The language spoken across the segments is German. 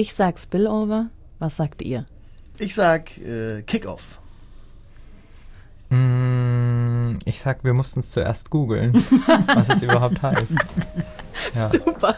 Ich sag Spillover. Was sagt ihr? Ich sag Kickoff. Ich sag, wir mussten es zuerst googeln, was es überhaupt heißt. Ja. Super.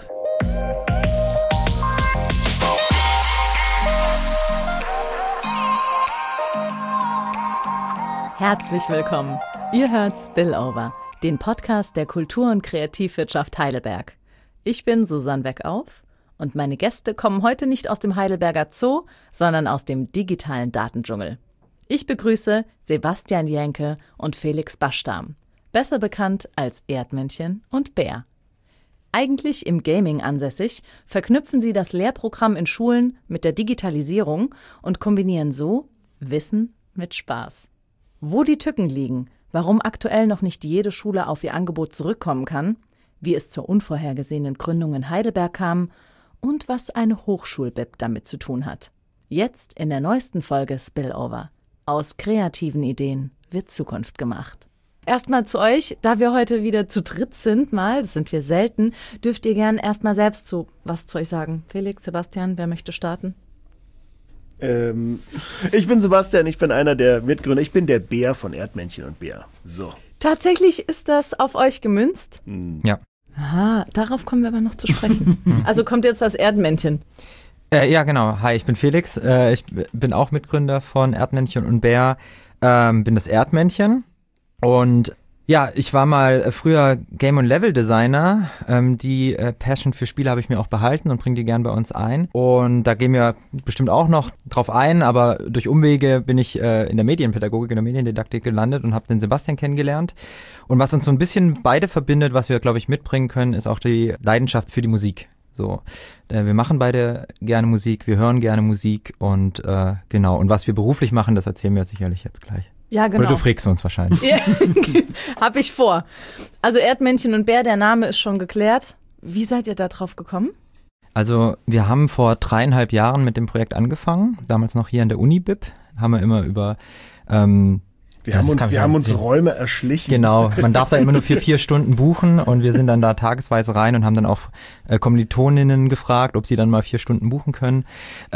Herzlich willkommen. Ihr hört Spillover, den Podcast der Kultur- und Kreativwirtschaft Heidelberg. Ich bin Susanne Weckauf und meine Gäste kommen heute nicht aus dem Heidelberger Zoo, sondern aus dem digitalen Datendschungel. Ich begrüße Sebastian Jenke und Felix Baschdam, besser bekannt als Erdmännchen und Bär. Eigentlich im Gaming ansässig, verknüpfen sie das Lehrprogramm in Schulen mit der Digitalisierung und kombinieren so Wissen mit Spaß. Wo die Tücken liegen, warum aktuell noch nicht jede Schule auf ihr Angebot zurückkommen kann, wie es zur unvorhergesehenen Gründung in Heidelberg kam und was eine Hochschul-Bib damit zu tun hat. Jetzt in der neuesten Folge Spillover. Aus kreativen Ideen wird Zukunft gemacht. Erstmal zu euch, da wir heute wieder zu dritt sind, das sind wir selten, dürft ihr gern erstmal selbst was zu euch sagen. Felix, Sebastian, wer möchte starten? Ich bin Sebastian, ich bin einer der Mitgründer. Ich bin der Bär von Erdmännchen und Bär. So. Tatsächlich ist das auf euch gemünzt? Ja. Aha, darauf kommen wir aber noch zu sprechen. Also kommt jetzt das Erdmännchen. Ja, genau. Hi, ich bin Felix. Ich bin auch Mitgründer von Erdmännchen und Bär. Bin das Erdmännchen. Und ja, ich war mal früher Game- und Level-Designer. Die Passion für Spiele habe ich mir auch behalten und bringe die gern bei uns ein. Und da gehen wir bestimmt auch noch drauf ein, aber durch Umwege bin ich in der Medienpädagogik, in der Mediendidaktik gelandet und habe den Sebastian kennengelernt. Und was uns so ein bisschen beide verbindet, was wir, glaube ich, mitbringen können, ist auch die Leidenschaft für die Musik. So, wir machen beide gerne Musik, wir hören gerne Musik und genau. Und was wir beruflich machen, das erzählen wir sicherlich jetzt gleich. Ja, genau. Oder du fragst uns wahrscheinlich. Ja, hab ich vor. Also Erdmännchen und Bär, der Name ist schon geklärt. Wie seid ihr da drauf gekommen? Also wir haben vor 3,5 Jahren mit dem Projekt angefangen, damals noch hier an der Uni-Bib, haben wir immer über Wir haben uns Räume erschlichen. Genau, man darf da immer nur für 4 Stunden buchen und wir sind dann da tagesweise rein und haben dann auch Kommilitoninnen gefragt, ob sie dann mal 4 Stunden buchen können.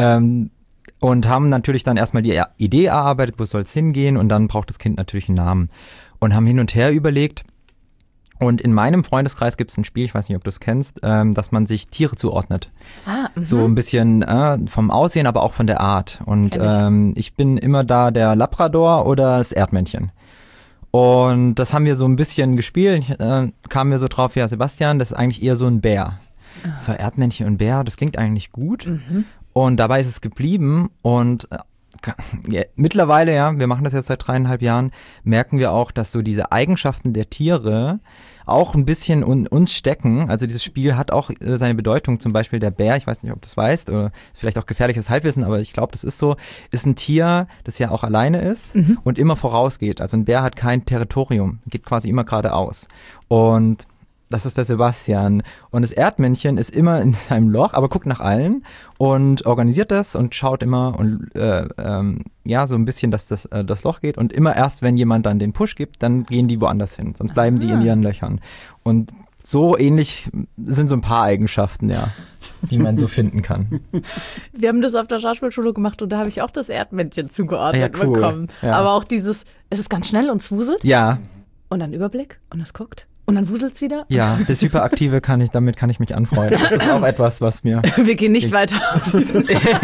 Und haben natürlich dann erstmal die Idee erarbeitet, wo soll es hingehen und dann braucht das Kind natürlich einen Namen. Und haben hin und her überlegt. Und in meinem Freundeskreis gibt es ein Spiel, ich weiß nicht, ob du es kennst, dass man sich Tiere zuordnet. So ein bisschen vom Aussehen, aber auch von der Art. Und ich bin immer da der Labrador oder das Erdmännchen. Und das haben wir so ein bisschen gespielt. Kamen wir so drauf, ja Sebastian, das ist eigentlich eher so ein Bär. So Erdmännchen und Bär, das klingt eigentlich gut. Und dabei ist es geblieben und mittlerweile, ja, wir machen das jetzt seit 3,5 Jahren, merken wir auch, dass so diese Eigenschaften der Tiere auch ein bisschen uns stecken. Also dieses Spiel hat auch seine Bedeutung, zum Beispiel der Bär, ich weiß nicht, ob du das weißt, oder vielleicht auch gefährliches Halbwissen, aber ich glaube, das ist so, ist ein Tier, das ja auch alleine ist und immer vorausgeht. Also ein Bär hat kein Territorium, geht quasi immer geradeaus. Und das ist der Sebastian. Und das Erdmännchen ist immer in seinem Loch, aber guckt nach allen und organisiert das und schaut immer und so ein bisschen, dass das Loch geht. Und immer erst, wenn jemand dann den Push gibt, dann gehen die woanders hin. Sonst bleiben die in ihren Löchern. Und so ähnlich sind so ein paar Eigenschaften, ja, die man so finden kann. Wir haben das auf der Schauspielschule gemacht und da habe ich auch das Erdmännchen zugeordnet bekommen. Ja. Aber auch es ist ganz schnell und es wuselt. Ja. Und dann Überblick und es guckt. Und dann wuselt's wieder? Ja, das Hyperaktive damit kann ich mich anfreunden. Das ist auch etwas, was mir... Wir gehen nicht weiter auf diesen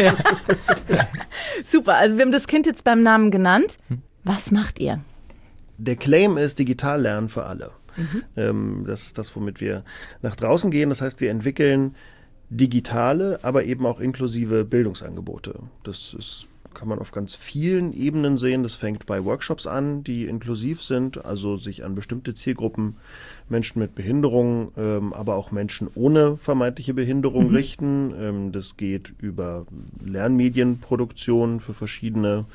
Super, also wir haben das Kind jetzt beim Namen genannt. Was macht ihr? Der Claim ist digital lernen für alle. Das ist das, womit wir nach draußen gehen. Das heißt, wir entwickeln digitale, aber eben auch inklusive Bildungsangebote. Kann man auf ganz vielen Ebenen sehen. Das fängt bei Workshops an, die inklusiv sind, also sich an bestimmte Zielgruppen, Menschen mit Behinderung, aber auch Menschen ohne vermeintliche Behinderung richten. Das geht über Lernmedienproduktion für verschiedene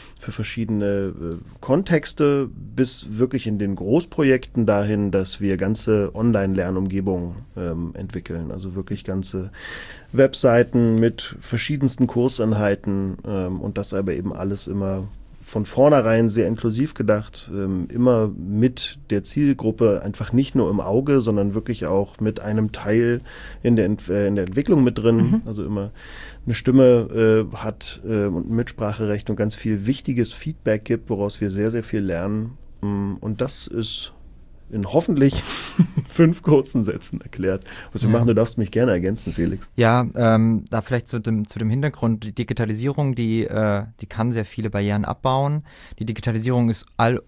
Kontexte bis wirklich in den Großprojekten dahin, dass wir ganze Online-Lernumgebungen entwickeln. Also wirklich ganze Webseiten mit verschiedensten Kursinhalten und das aber eben alles immer von vornherein sehr inklusiv gedacht, immer mit der Zielgruppe, einfach nicht nur im Auge, sondern wirklich auch mit einem Teil in der Entwicklung mit drin, also immer eine Stimme hat und ein Mitspracherecht und ganz viel wichtiges Feedback gibt, woraus wir sehr, sehr viel lernen. Und das ist in hoffentlich 5 kurzen Sätzen erklärt. Was wir machen, du darfst mich gerne ergänzen, Felix. Ja, da vielleicht zu dem Hintergrund, die Digitalisierung, die kann sehr viele Barrieren abbauen. Die Digitalisierung ist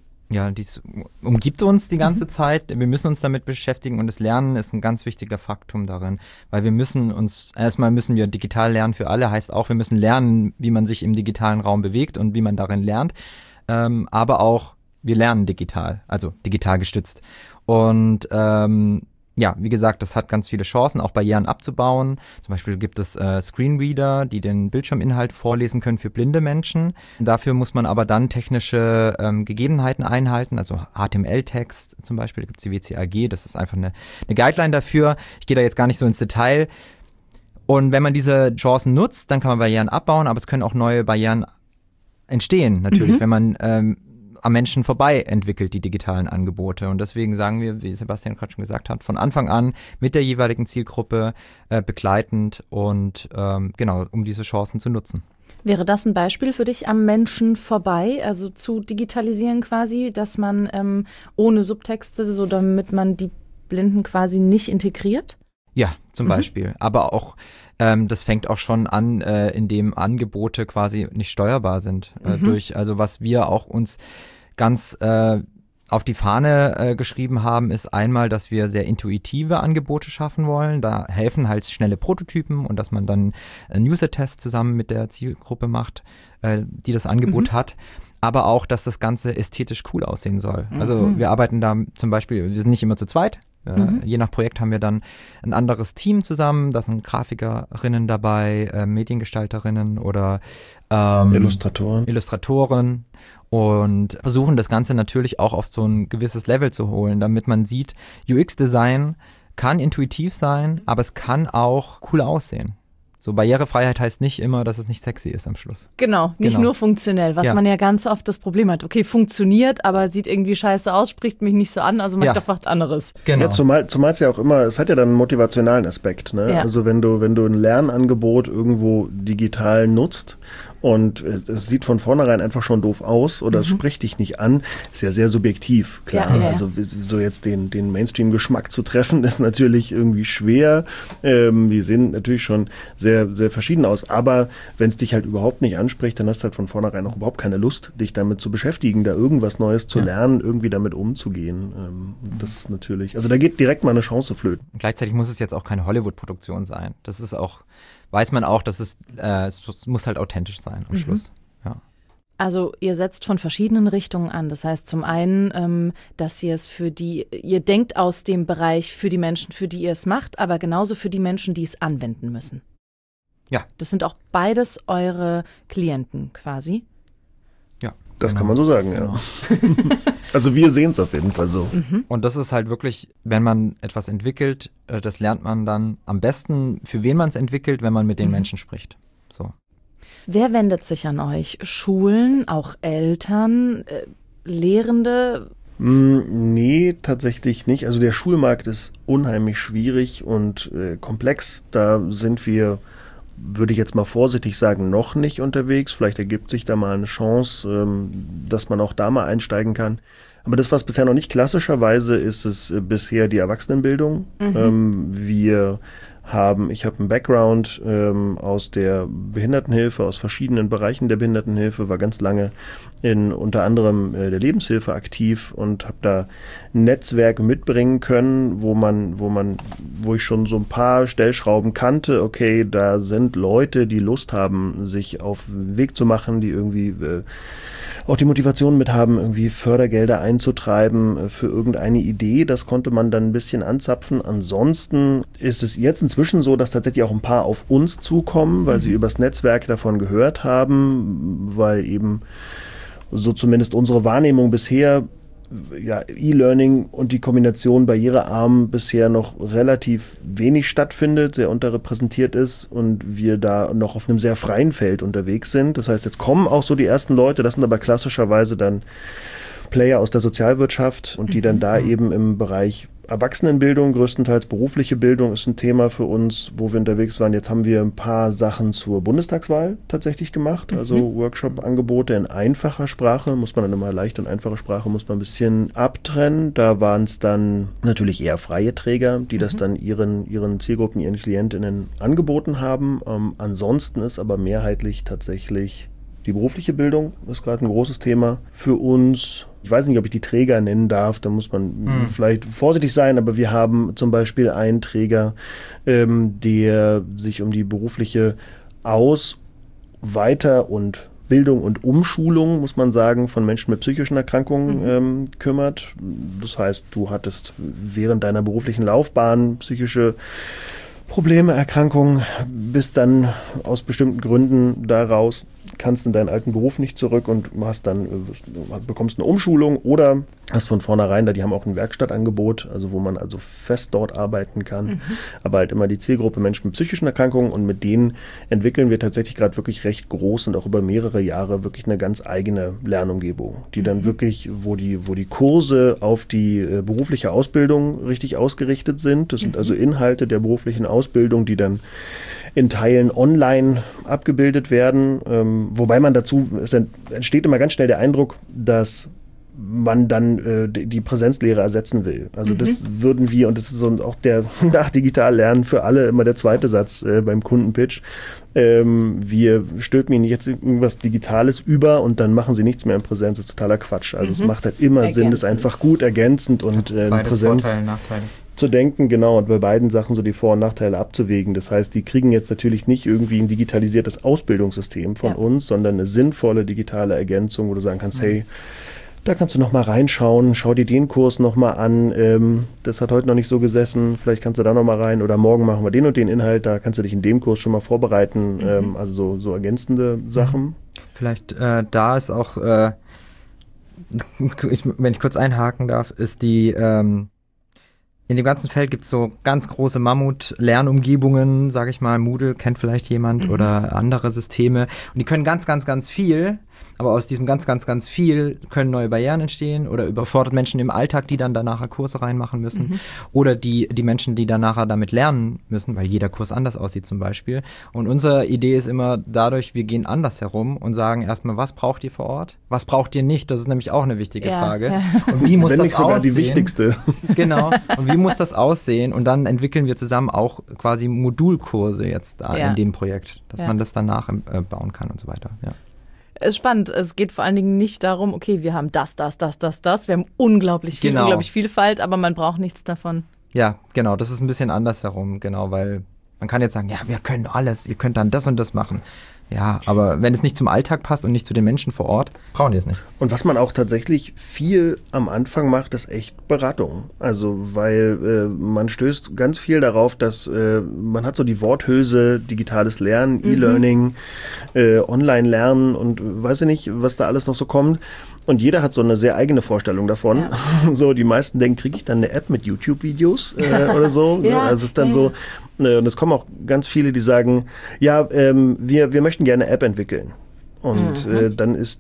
umgibt uns die ganze Zeit. Wir müssen uns damit beschäftigen und das Lernen ist ein ganz wichtiger Faktum darin, weil wir müssen digital lernen für alle, heißt auch, wir müssen lernen, wie man sich im digitalen Raum bewegt und wie man darin lernt, aber auch wir lernen digital, also digital gestützt. Und wie gesagt, das hat ganz viele Chancen, auch Barrieren abzubauen. Zum Beispiel gibt es Screenreader, die den Bildschirminhalt vorlesen können für blinde Menschen. Dafür muss man aber dann technische Gegebenheiten einhalten, also HTML-Text zum Beispiel, da gibt es die WCAG, das ist einfach eine Guideline dafür. Ich gehe da jetzt gar nicht so ins Detail. Und wenn man diese Chancen nutzt, dann kann man Barrieren abbauen, aber es können auch neue Barrieren entstehen, natürlich, wenn man am Menschen vorbei entwickelt, die digitalen Angebote. Und deswegen sagen wir, wie Sebastian gerade schon gesagt hat, von Anfang an mit der jeweiligen Zielgruppe begleitend und um diese Chancen zu nutzen. Wäre das ein Beispiel für dich, am Menschen vorbei, also zu digitalisieren quasi, dass man ohne Subtexte, so damit man die Blinden quasi nicht integriert? Ja, zum Beispiel. Aber auch, das fängt auch schon an, indem Angebote quasi nicht steuerbar sind. Also was wir auch uns ganz auf die Fahne geschrieben haben, ist einmal, dass wir sehr intuitive Angebote schaffen wollen. Da helfen halt schnelle Prototypen und dass man dann einen User-Test zusammen mit der Zielgruppe macht, die das Angebot hat. Aber auch, dass das Ganze ästhetisch cool aussehen soll. Also wir arbeiten da zum Beispiel, wir sind nicht immer zu zweit. Je nach Projekt haben wir dann ein anderes Team zusammen, da sind Grafikerinnen dabei, Mediengestalterinnen oder Illustratoren und versuchen das Ganze natürlich auch auf so ein gewisses Level zu holen, damit man sieht, UX-Design kann intuitiv sein, aber es kann auch cool aussehen. So, Barrierefreiheit heißt nicht immer, dass es nicht sexy ist am Schluss. Genau, nicht nur funktionell, was man ja ganz oft das Problem hat. Okay, funktioniert, aber sieht irgendwie scheiße aus, spricht mich nicht so an, also mache ich doch was anderes. Genau. Ja, zumal es ja auch immer, es hat ja dann einen motivationalen Aspekt. Ne? Ja. Also wenn du ein Lernangebot irgendwo digital nutzt und es sieht von vornherein einfach schon doof aus oder es spricht dich nicht an, ist ja sehr subjektiv, klar. Ja. Also so jetzt den Mainstream-Geschmack zu treffen, ist natürlich irgendwie schwer. Die sehen natürlich schon sehr, sehr verschieden aus. Aber wenn es dich halt überhaupt nicht anspricht, dann hast du halt von vornherein auch überhaupt keine Lust, dich damit zu beschäftigen, da irgendwas Neues zu lernen, irgendwie damit umzugehen. Das ist natürlich, also da geht direkt mal eine Chance flöten. Und gleichzeitig muss es jetzt auch keine Hollywood-Produktion sein. Das ist auch, weiß man auch, dass es muss halt authentisch sein am Schluss. Ja. Also ihr setzt von verschiedenen Richtungen an. Das heißt zum einen, dass ihr denkt aus dem Bereich für die Menschen, für die ihr es macht, aber genauso für die Menschen, die es anwenden müssen. Ja. Das sind auch beides eure Klienten quasi. Ja. Das kann man so sagen, ja. Also wir sehen es auf jeden Fall so. Und das ist halt wirklich, wenn man etwas entwickelt, das lernt man dann am besten, für wen man es entwickelt, wenn man mit den Menschen spricht. So. Wer wendet sich an euch? Schulen, auch Eltern, Lehrende? Nee, tatsächlich nicht. Also der Schulmarkt ist unheimlich schwierig und komplex. Da sind wir, würde ich jetzt mal vorsichtig sagen, noch nicht unterwegs. Vielleicht ergibt sich da mal eine Chance, dass man auch da mal einsteigen kann. Aber das, was bisher noch nicht klassischerweise ist, ist bisher die Erwachsenenbildung. Ich habe einen Background aus der Behindertenhilfe, aus verschiedenen Bereichen der Behindertenhilfe, war ganz lange in unter anderem der Lebenshilfe aktiv und habe da ein Netzwerk mitbringen können, wo ich schon so ein paar Stellschrauben kannte. Okay, da sind Leute, die Lust haben, sich auf den Weg zu machen, die irgendwie auch die Motivation mit haben, irgendwie Fördergelder einzutreiben für irgendeine Idee. Das konnte man dann ein bisschen anzapfen. Ansonsten ist es jetzt inzwischen so, dass tatsächlich auch ein paar auf uns zukommen, weil sie übers Netzwerk davon gehört haben, weil eben so zumindest unsere Wahrnehmung bisher E-Learning und die Kombination barrierearm bisher noch relativ wenig stattfindet, sehr unterrepräsentiert ist und wir da noch auf einem sehr freien Feld unterwegs sind. Das heißt, jetzt kommen auch so die ersten Leute, das sind aber klassischerweise dann Player aus der Sozialwirtschaft und die dann da eben im Bereich Erwachsenenbildung, größtenteils berufliche Bildung ist ein Thema für uns, wo wir unterwegs waren. Jetzt haben wir ein paar Sachen zur Bundestagswahl tatsächlich gemacht, also Workshop-Angebote in einfacher Sprache, muss man dann immer leichte und einfache Sprache, muss man ein bisschen abtrennen. Da waren es dann natürlich eher freie Träger, die das dann ihren Zielgruppen, ihren KlientInnen angeboten haben. Ansonsten ist aber mehrheitlich tatsächlich die berufliche Bildung, ist gerade ein großes Thema für uns. Ich weiß nicht, ob ich die Träger nennen darf, da muss man vielleicht vorsichtig sein, aber wir haben zum Beispiel einen Träger, der sich um die berufliche Weiter- und Bildung und Umschulung, muss man sagen, von Menschen mit psychischen Erkrankungen kümmert. Das heißt, du hattest während deiner beruflichen Laufbahn psychische Probleme, Erkrankungen, bist dann aus bestimmten Gründen daraus, kannst in deinen alten Beruf nicht zurück und bekommst eine Umschulung oder hast von vornherein, die haben auch ein Werkstattangebot, also wo man also fest dort arbeiten kann, aber halt immer die Zielgruppe Menschen mit psychischen Erkrankungen und mit denen entwickeln wir tatsächlich gerade wirklich recht groß und auch über mehrere Jahre wirklich eine ganz eigene Lernumgebung, die dann wirklich, wo die Kurse auf die berufliche Ausbildung richtig ausgerichtet sind. Das sind also Inhalte der beruflichen Ausbildung, die dann in Teilen online abgebildet werden, wobei man es entsteht immer ganz schnell der Eindruck, dass man dann die Präsenzlehre ersetzen will. Also das würden wir, und das ist so auch der nach digital lernen für alle immer der zweite Satz beim Kundenpitch, wir stülpen ihnen jetzt irgendwas Digitales über und dann machen sie nichts mehr in Präsenz. Das ist totaler Quatsch. Also es macht halt immer Sinn, das einfach gut ergänzend und Präsenz Vorteile, Nachteile zu denken, genau, und bei beiden Sachen so die Vor- und Nachteile abzuwägen. Das heißt, die kriegen jetzt natürlich nicht irgendwie ein digitalisiertes Ausbildungssystem von uns, sondern eine sinnvolle digitale Ergänzung, wo du sagen kannst, hey, da kannst du noch mal reinschauen, schau dir den Kurs noch mal an, das hat heute noch nicht so gesessen, vielleicht kannst du da noch mal rein oder morgen machen wir den und den Inhalt, da kannst du dich in dem Kurs schon mal vorbereiten, also so ergänzende Sachen. Vielleicht da ist auch, wenn ich kurz einhaken darf, ist die in dem ganzen Feld gibt es so ganz große Mammut-Lernumgebungen, sage ich mal. Moodle kennt vielleicht jemand oder andere Systeme. Und die können ganz, ganz, ganz viel. Aber aus diesem ganz, ganz, ganz viel können neue Barrieren entstehen oder überfordert Menschen im Alltag, die dann danach Kurse reinmachen müssen. Oder die Menschen, die dann nachher damit lernen müssen, weil jeder Kurs anders aussieht zum Beispiel. Und unsere Idee ist immer dadurch, wir gehen anders herum und sagen erstmal, was braucht ihr vor Ort? Was braucht ihr nicht? Das ist nämlich auch eine wichtige Frage. Ja. Und wie muss Wenn das nicht sogar aussehen? Die wichtigste. Genau. Und wie muss das aussehen? Und dann entwickeln wir zusammen auch quasi Modulkurse jetzt da in dem Projekt, dass man das danach bauen kann und so weiter. Ja. Es ist spannend. Es geht vor allen Dingen nicht darum, okay, wir haben das. Wir haben unglaublich viel, unglaublich Vielfalt, aber man braucht nichts davon. Ja, genau. Das ist ein bisschen andersherum, genau, weil man kann jetzt sagen, ja, wir können alles, ihr könnt dann das und das machen. Ja, aber wenn es nicht zum Alltag passt und nicht zu den Menschen vor Ort, brauchen die es nicht. Und was man auch tatsächlich viel am Anfang macht, ist echt Beratung. Also, weil man stößt ganz viel darauf, dass man hat so die Worthülse, digitales Lernen, E-Learning, Online-Lernen und weiß ich nicht, was da alles noch so kommt. Und jeder hat so eine sehr eigene Vorstellung davon. Ja. So, die meisten denken, kriege ich dann eine App mit YouTube-Videos oder so? Ja, also es ist dann so, und es kommen auch ganz viele, die sagen, ja, wir möchten gerne eine App entwickeln. Und dann ist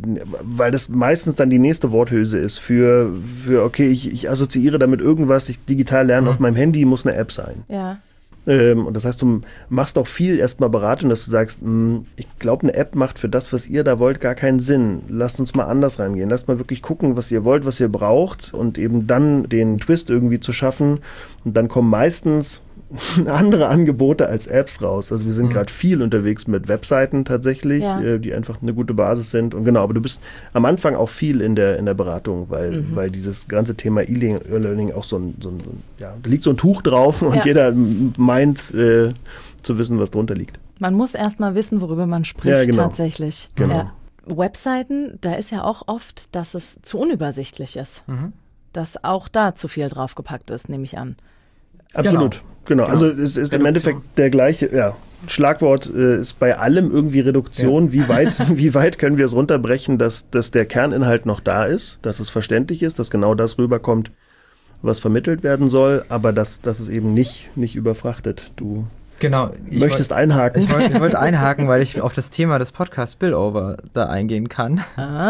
weil das meistens dann die nächste Worthülse ist für okay, ich assoziiere damit irgendwas, ich digital lernen auf meinem Handy, muss eine App sein. Ja. Und das heißt, du machst auch viel erstmal Beratung, dass du sagst, ich glaube, eine App macht für das, was ihr da wollt, gar keinen Sinn. Lasst uns mal anders rangehen. Lasst mal wirklich gucken, was ihr wollt, was ihr braucht und eben dann den Twist irgendwie zu schaffen. Und dann kommen meistens andere Angebote als Apps raus. Also wir sind gerade viel unterwegs mit Webseiten tatsächlich, die einfach eine gute Basis sind. Und genau, aber du bist am Anfang auch viel in der Beratung, weil dieses ganze Thema E-Learning auch da liegt so ein Tuch drauf und jeder meint zu wissen, was drunter liegt. Man muss erst mal wissen, worüber man spricht tatsächlich. Genau. Ja. Webseiten, da ist ja auch oft, dass es zu unübersichtlich ist. Dass auch da zu viel draufgepackt ist, nehme ich an. Absolut, genau. Also es ist im Endeffekt der gleiche, Schlagwort ist bei allem irgendwie Reduktion. Ja. Wie weit können wir es runterbrechen, dass der Kerninhalt noch da ist, dass es verständlich ist, dass genau das rüberkommt, was vermittelt werden soll, aber dass es eben nicht überfrachtet. Du möchtest einhaken? Ich wollte einhaken, weil ich auf das Thema des Podcasts Spillover da eingehen kann.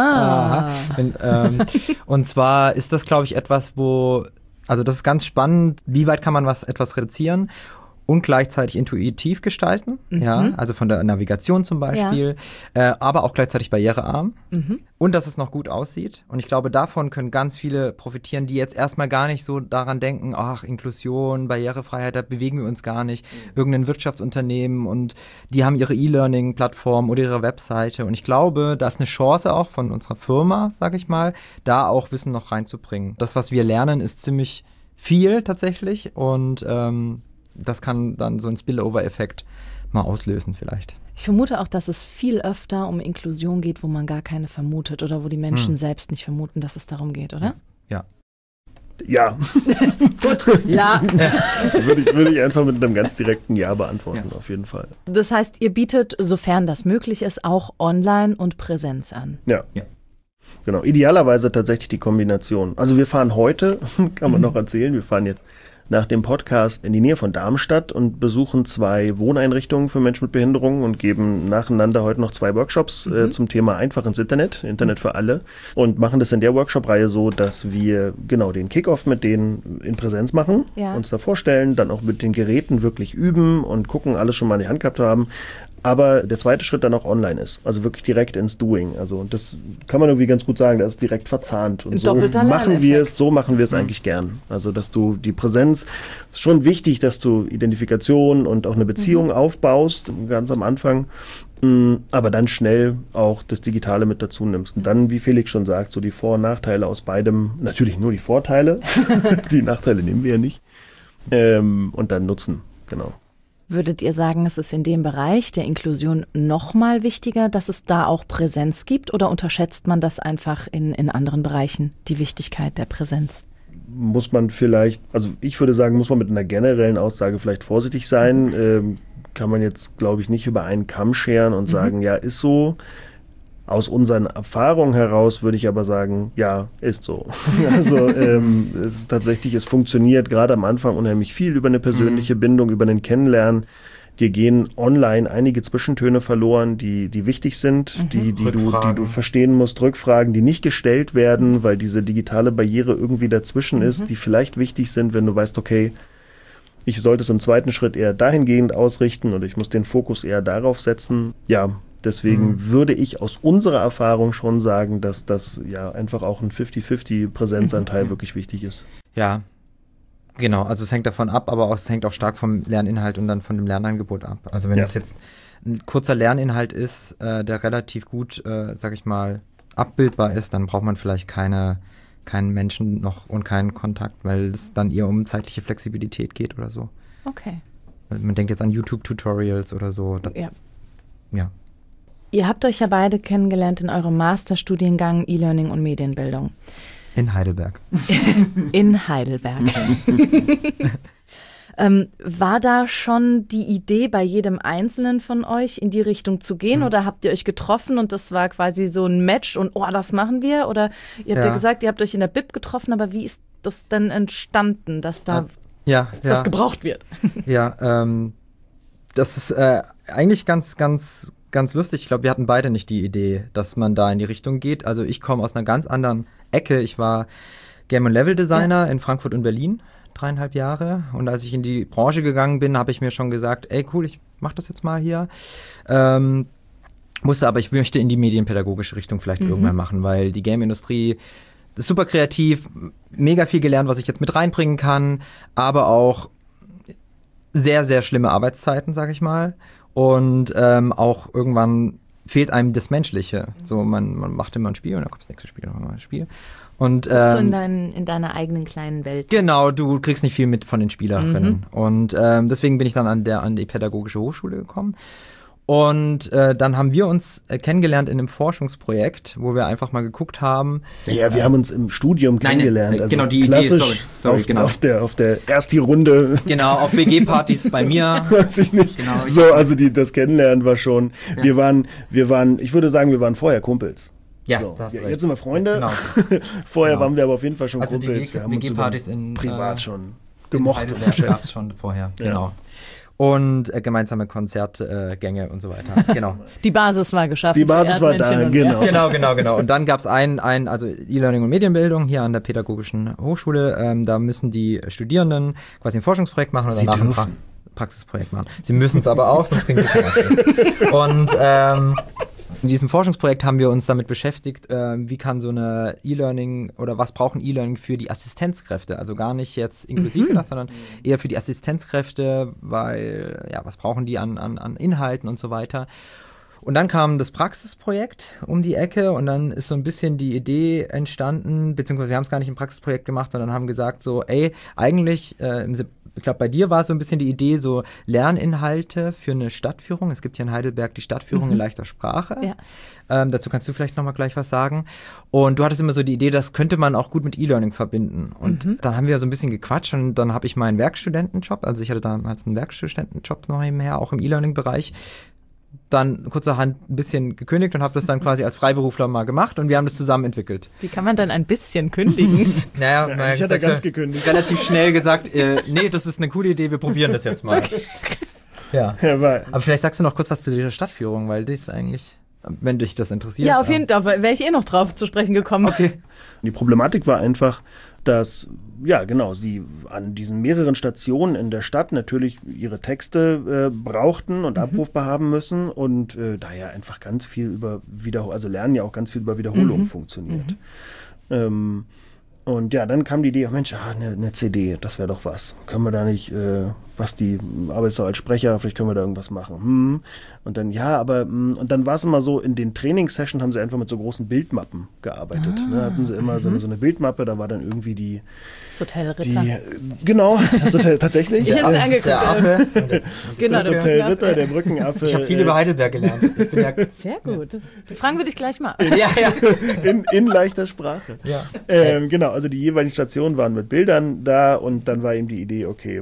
Und zwar ist das, glaube ich, etwas, also das ist ganz spannend, wie weit kann man etwas reduzieren und gleichzeitig intuitiv gestalten, ja, also von der Navigation zum Beispiel, aber auch gleichzeitig barrierearm und dass es noch gut aussieht. Und ich glaube, davon können ganz viele profitieren, die jetzt erstmal gar nicht so daran denken, ach, Inklusion, Barrierefreiheit, da bewegen wir uns gar nicht. Irgendein Wirtschaftsunternehmen und die haben ihre E-Learning-Plattform oder ihre Webseite. Und ich glaube, da ist eine Chance auch von unserer Firma, sage ich mal, da auch Wissen noch reinzubringen. Das, was wir lernen, ist ziemlich viel tatsächlich und das kann dann so einen Spillover-Effekt mal auslösen vielleicht. Ich vermute auch, dass es viel öfter um Inklusion geht, wo man gar keine vermutet oder wo die Menschen selbst nicht vermuten, dass es darum geht, oder? Ja. Ja. Gut, ja. Würde ich einfach mit einem ganz direkten Ja beantworten, auf jeden Fall. Das heißt, ihr bietet, sofern das möglich ist, auch Online und Präsenz an. Ja. Genau, idealerweise tatsächlich die Kombination. Also wir fahren heute, kann man noch erzählen, wir fahren jetzt nach dem Podcast in die Nähe von Darmstadt und besuchen 2 Wohneinrichtungen für Menschen mit Behinderungen und geben nacheinander heute noch 2 Workshops zum Thema einfach ins Internet für alle und machen das in der Workshop-Reihe so, dass wir genau den Kickoff mit denen in Präsenz machen, uns da vorstellen, dann auch mit den Geräten wirklich üben und gucken, alles schon mal in die Hand gehabt haben. Aber der zweite Schritt dann auch online ist, also wirklich direkt ins Doing. Also und das kann man irgendwie ganz gut sagen, das ist direkt verzahnt. Und so machen wir es eigentlich gern. Also dass du die Präsenz, ist schon wichtig, dass du Identifikation und auch eine Beziehung aufbaust, ganz am Anfang, aber dann schnell auch das Digitale mit dazu nimmst. Und dann, wie Felix schon sagt, so die Vor- und Nachteile aus beidem, natürlich nur die Vorteile, die Nachteile nehmen wir ja nicht, und dann nutzen, genau. Würdet ihr sagen, es ist in dem Bereich der Inklusion noch mal wichtiger, dass es da auch Präsenz gibt oder unterschätzt man das einfach in anderen Bereichen, die Wichtigkeit der Präsenz? Muss man vielleicht, also ich würde sagen, muss man mit einer generellen Aussage vielleicht vorsichtig sein. Kann man jetzt, glaube ich, nicht über einen Kamm scheren und sagen, ja, ist so. Aus unseren Erfahrungen heraus würde ich aber sagen, ja, ist so. Also es ist tatsächlich, es funktioniert gerade am Anfang unheimlich viel über eine persönliche Bindung, über einen Kennenlernen. Dir gehen online einige Zwischentöne verloren, die wichtig sind, die du verstehen musst, Rückfragen, die nicht gestellt werden, weil diese digitale Barriere irgendwie dazwischen ist, die vielleicht wichtig sind, wenn du weißt, okay, ich sollte es im zweiten Schritt eher dahingehend ausrichten oder ich muss den Fokus eher darauf setzen. Ja, deswegen würde ich aus unserer Erfahrung schon sagen, dass das ja einfach auch ein 50-50 Präsenzanteil wirklich wichtig ist. Ja, genau. Also es hängt davon ab, aber es hängt auch stark vom Lerninhalt und dann von dem Lernangebot ab. Also wenn das jetzt ein kurzer Lerninhalt ist, der relativ gut, sag ich mal, abbildbar ist, dann braucht man vielleicht keinen Menschen noch und keinen Kontakt, weil es dann eher um zeitliche Flexibilität geht oder so. Okay. Also man denkt jetzt an YouTube-Tutorials oder so. Ja. Ihr habt euch ja beide kennengelernt in eurem Masterstudiengang E-Learning und Medienbildung. In Heidelberg. In Heidelberg. War da schon die Idee bei jedem Einzelnen von euch in die Richtung zu gehen oder habt ihr euch getroffen und das war quasi so ein Match und das machen wir? Oder ihr habt ja gesagt, ihr habt euch in der Bib getroffen, aber wie ist das denn entstanden, dass da das gebraucht wird? Ja, das ist eigentlich ganz lustig. Ich glaube, wir hatten beide nicht die Idee, dass man da in die Richtung geht. Also ich komme aus einer ganz anderen Ecke. Ich war Game- und Level-Designer in Frankfurt und Berlin, 3,5 Jahre. Und als ich in die Branche gegangen bin, habe ich mir schon gesagt, ey cool, ich mache das jetzt mal hier. Aber ich möchte in die medienpädagogische Richtung vielleicht irgendwann machen, weil die Game-Industrie ist super kreativ, mega viel gelernt, was ich jetzt mit reinbringen kann, aber auch sehr, sehr schlimme Arbeitszeiten, sag ich mal. Und auch irgendwann fehlt einem das Menschliche. So, man macht immer ein Spiel und dann kommt das nächste Spiel, nochmal ein Spiel. Und so in deiner eigenen kleinen Welt. Genau, du kriegst nicht viel mit von den Spielerinnen. Und deswegen bin ich dann an die Pädagogische Hochschule gekommen. Und dann haben wir uns kennengelernt in einem Forschungsprojekt, wo wir einfach mal geguckt haben. Ja, wir haben uns im Studium kennengelernt. Also genau, die klassisch Idee, sorry, genau. auf der erst die Runde. Genau, auf WG-Partys bei mir. Weiß ich nicht. Genau, so, also das Kennenlernen war schon, wir waren, ich würde sagen, wir waren vorher Kumpels. Ja, so, das jetzt sind wir Freunde. Genau. Vorher waren wir aber auf jeden Fall schon also Kumpels. Die wir haben uns WG-Partys in privat schon gemocht und gab geschätzt. es schon vorher, genau. Und gemeinsame Konzertgänge und so weiter, genau. Die Basis war geschaffen. Die Basis war da, genau. Genau. Und dann gab es also E-Learning und Medienbildung hier an der Pädagogischen Hochschule. Da müssen die Studierenden quasi ein Forschungsprojekt machen oder danach ein Praxisprojekt machen. Sie müssen es aber auch, sonst kriegen sie keinen Abschluss. Und in diesem Forschungsprojekt haben wir uns damit beschäftigt, wie kann so eine E-Learning oder was brauchen E-Learning für die Assistenzkräfte? Also gar nicht jetzt inklusiv gedacht, sondern eher für die Assistenzkräfte, weil, ja, was brauchen die an Inhalten und so weiter. Und dann kam das Praxisprojekt um die Ecke und dann ist so ein bisschen die Idee entstanden, beziehungsweise wir haben es gar nicht im Praxisprojekt gemacht, sondern haben gesagt so, eigentlich, ich glaube, bei dir war so ein bisschen die Idee, so Lerninhalte für eine Stadtführung. Es gibt hier in Heidelberg die Stadtführung in leichter Sprache. Ja. Dazu kannst du vielleicht nochmal gleich was sagen. Und du hattest immer so die Idee, das könnte man auch gut mit E-Learning verbinden. Und dann haben wir so ein bisschen gequatscht und dann habe ich meinen Werkstudentenjob, also ich hatte damals einen Werkstudentenjob noch nebenher, auch im E-Learning-Bereich, dann kurzerhand ein bisschen gekündigt und habe das dann quasi als Freiberufler mal gemacht und wir haben das zusammen entwickelt. Wie kann man dann ein bisschen kündigen? Naja, ich hatte ganz gekündigt. Relativ schnell gesagt, nee, das ist eine coole Idee, wir probieren das jetzt mal. Okay. Ja. Aber vielleicht sagst du noch kurz was zu dieser Stadtführung, weil das ist eigentlich, wenn dich das interessiert. Ja, auf jeden Fall, wäre ich noch drauf zu sprechen gekommen. Okay. Die Problematik war einfach, dass, ja genau, sie an diesen mehreren Stationen in der Stadt natürlich ihre Texte brauchten und abrufbar haben müssen und da ja einfach ganz viel über Lernen ja auch ganz viel über Wiederholung funktioniert. Und ja, dann kam die Idee, Mensch, eine CD, das wäre doch was. Können wir da nicht, was die arbeitest du als Sprecher, vielleicht können wir da irgendwas machen. Und dann, und dann war es immer so, in den Trainingssessions haben sie einfach mit so großen Bildmappen gearbeitet. Da hatten sie immer so eine Bildmappe, da war dann irgendwie das Hotel Ritter. Genau, das Hotel, tatsächlich. Ich hab's mir angeguckt. Der Affe. Genau, das Hotel Ritter, der Brückenaffe. Ich habe viel über Heidelberg gelernt. Sehr gut. Fragen würde ich gleich mal. In leichter Sprache. Ja. Genau, also die jeweiligen Stationen waren mit Bildern da und dann war eben die Idee, okay,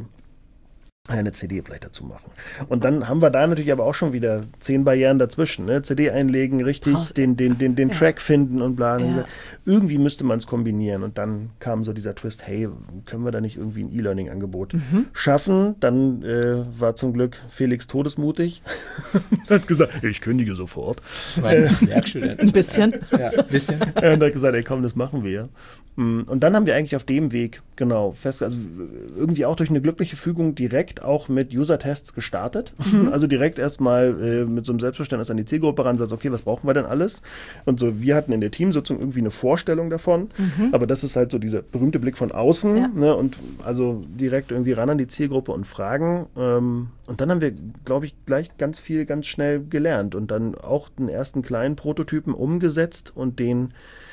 eine CD vielleicht dazu machen. Und dann haben wir da natürlich aber auch schon wieder 10 Barrieren dazwischen. Ne? CD einlegen, richtig den Track finden und bla. Ja. Irgendwie müsste man es kombinieren. Und dann kam so dieser Twist, hey, können wir da nicht irgendwie ein E-Learning-Angebot schaffen? Dann war zum Glück Felix todesmutig. Hat gesagt, ich kündige sofort. Werkstudent. Ein bisschen. Ja, ein bisschen. Und hat gesagt, ey komm, das machen wir. Und dann haben wir eigentlich auf dem Weg, genau, also irgendwie auch durch eine glückliche Fügung direkt auch mit User-Tests gestartet. Also direkt erstmal mit so einem Selbstverständnis an die Zielgruppe ran, sagt, okay, was brauchen wir denn alles? Und so, wir hatten in der Teamsitzung irgendwie eine Vorstellung davon, aber das ist halt so dieser berühmte Blick von außen, ja. Ne? Und also direkt irgendwie ran an die Zielgruppe und fragen. Und dann haben wir, glaube ich, gleich ganz viel, ganz schnell gelernt und dann auch den ersten kleinen Prototypen umgesetzt und den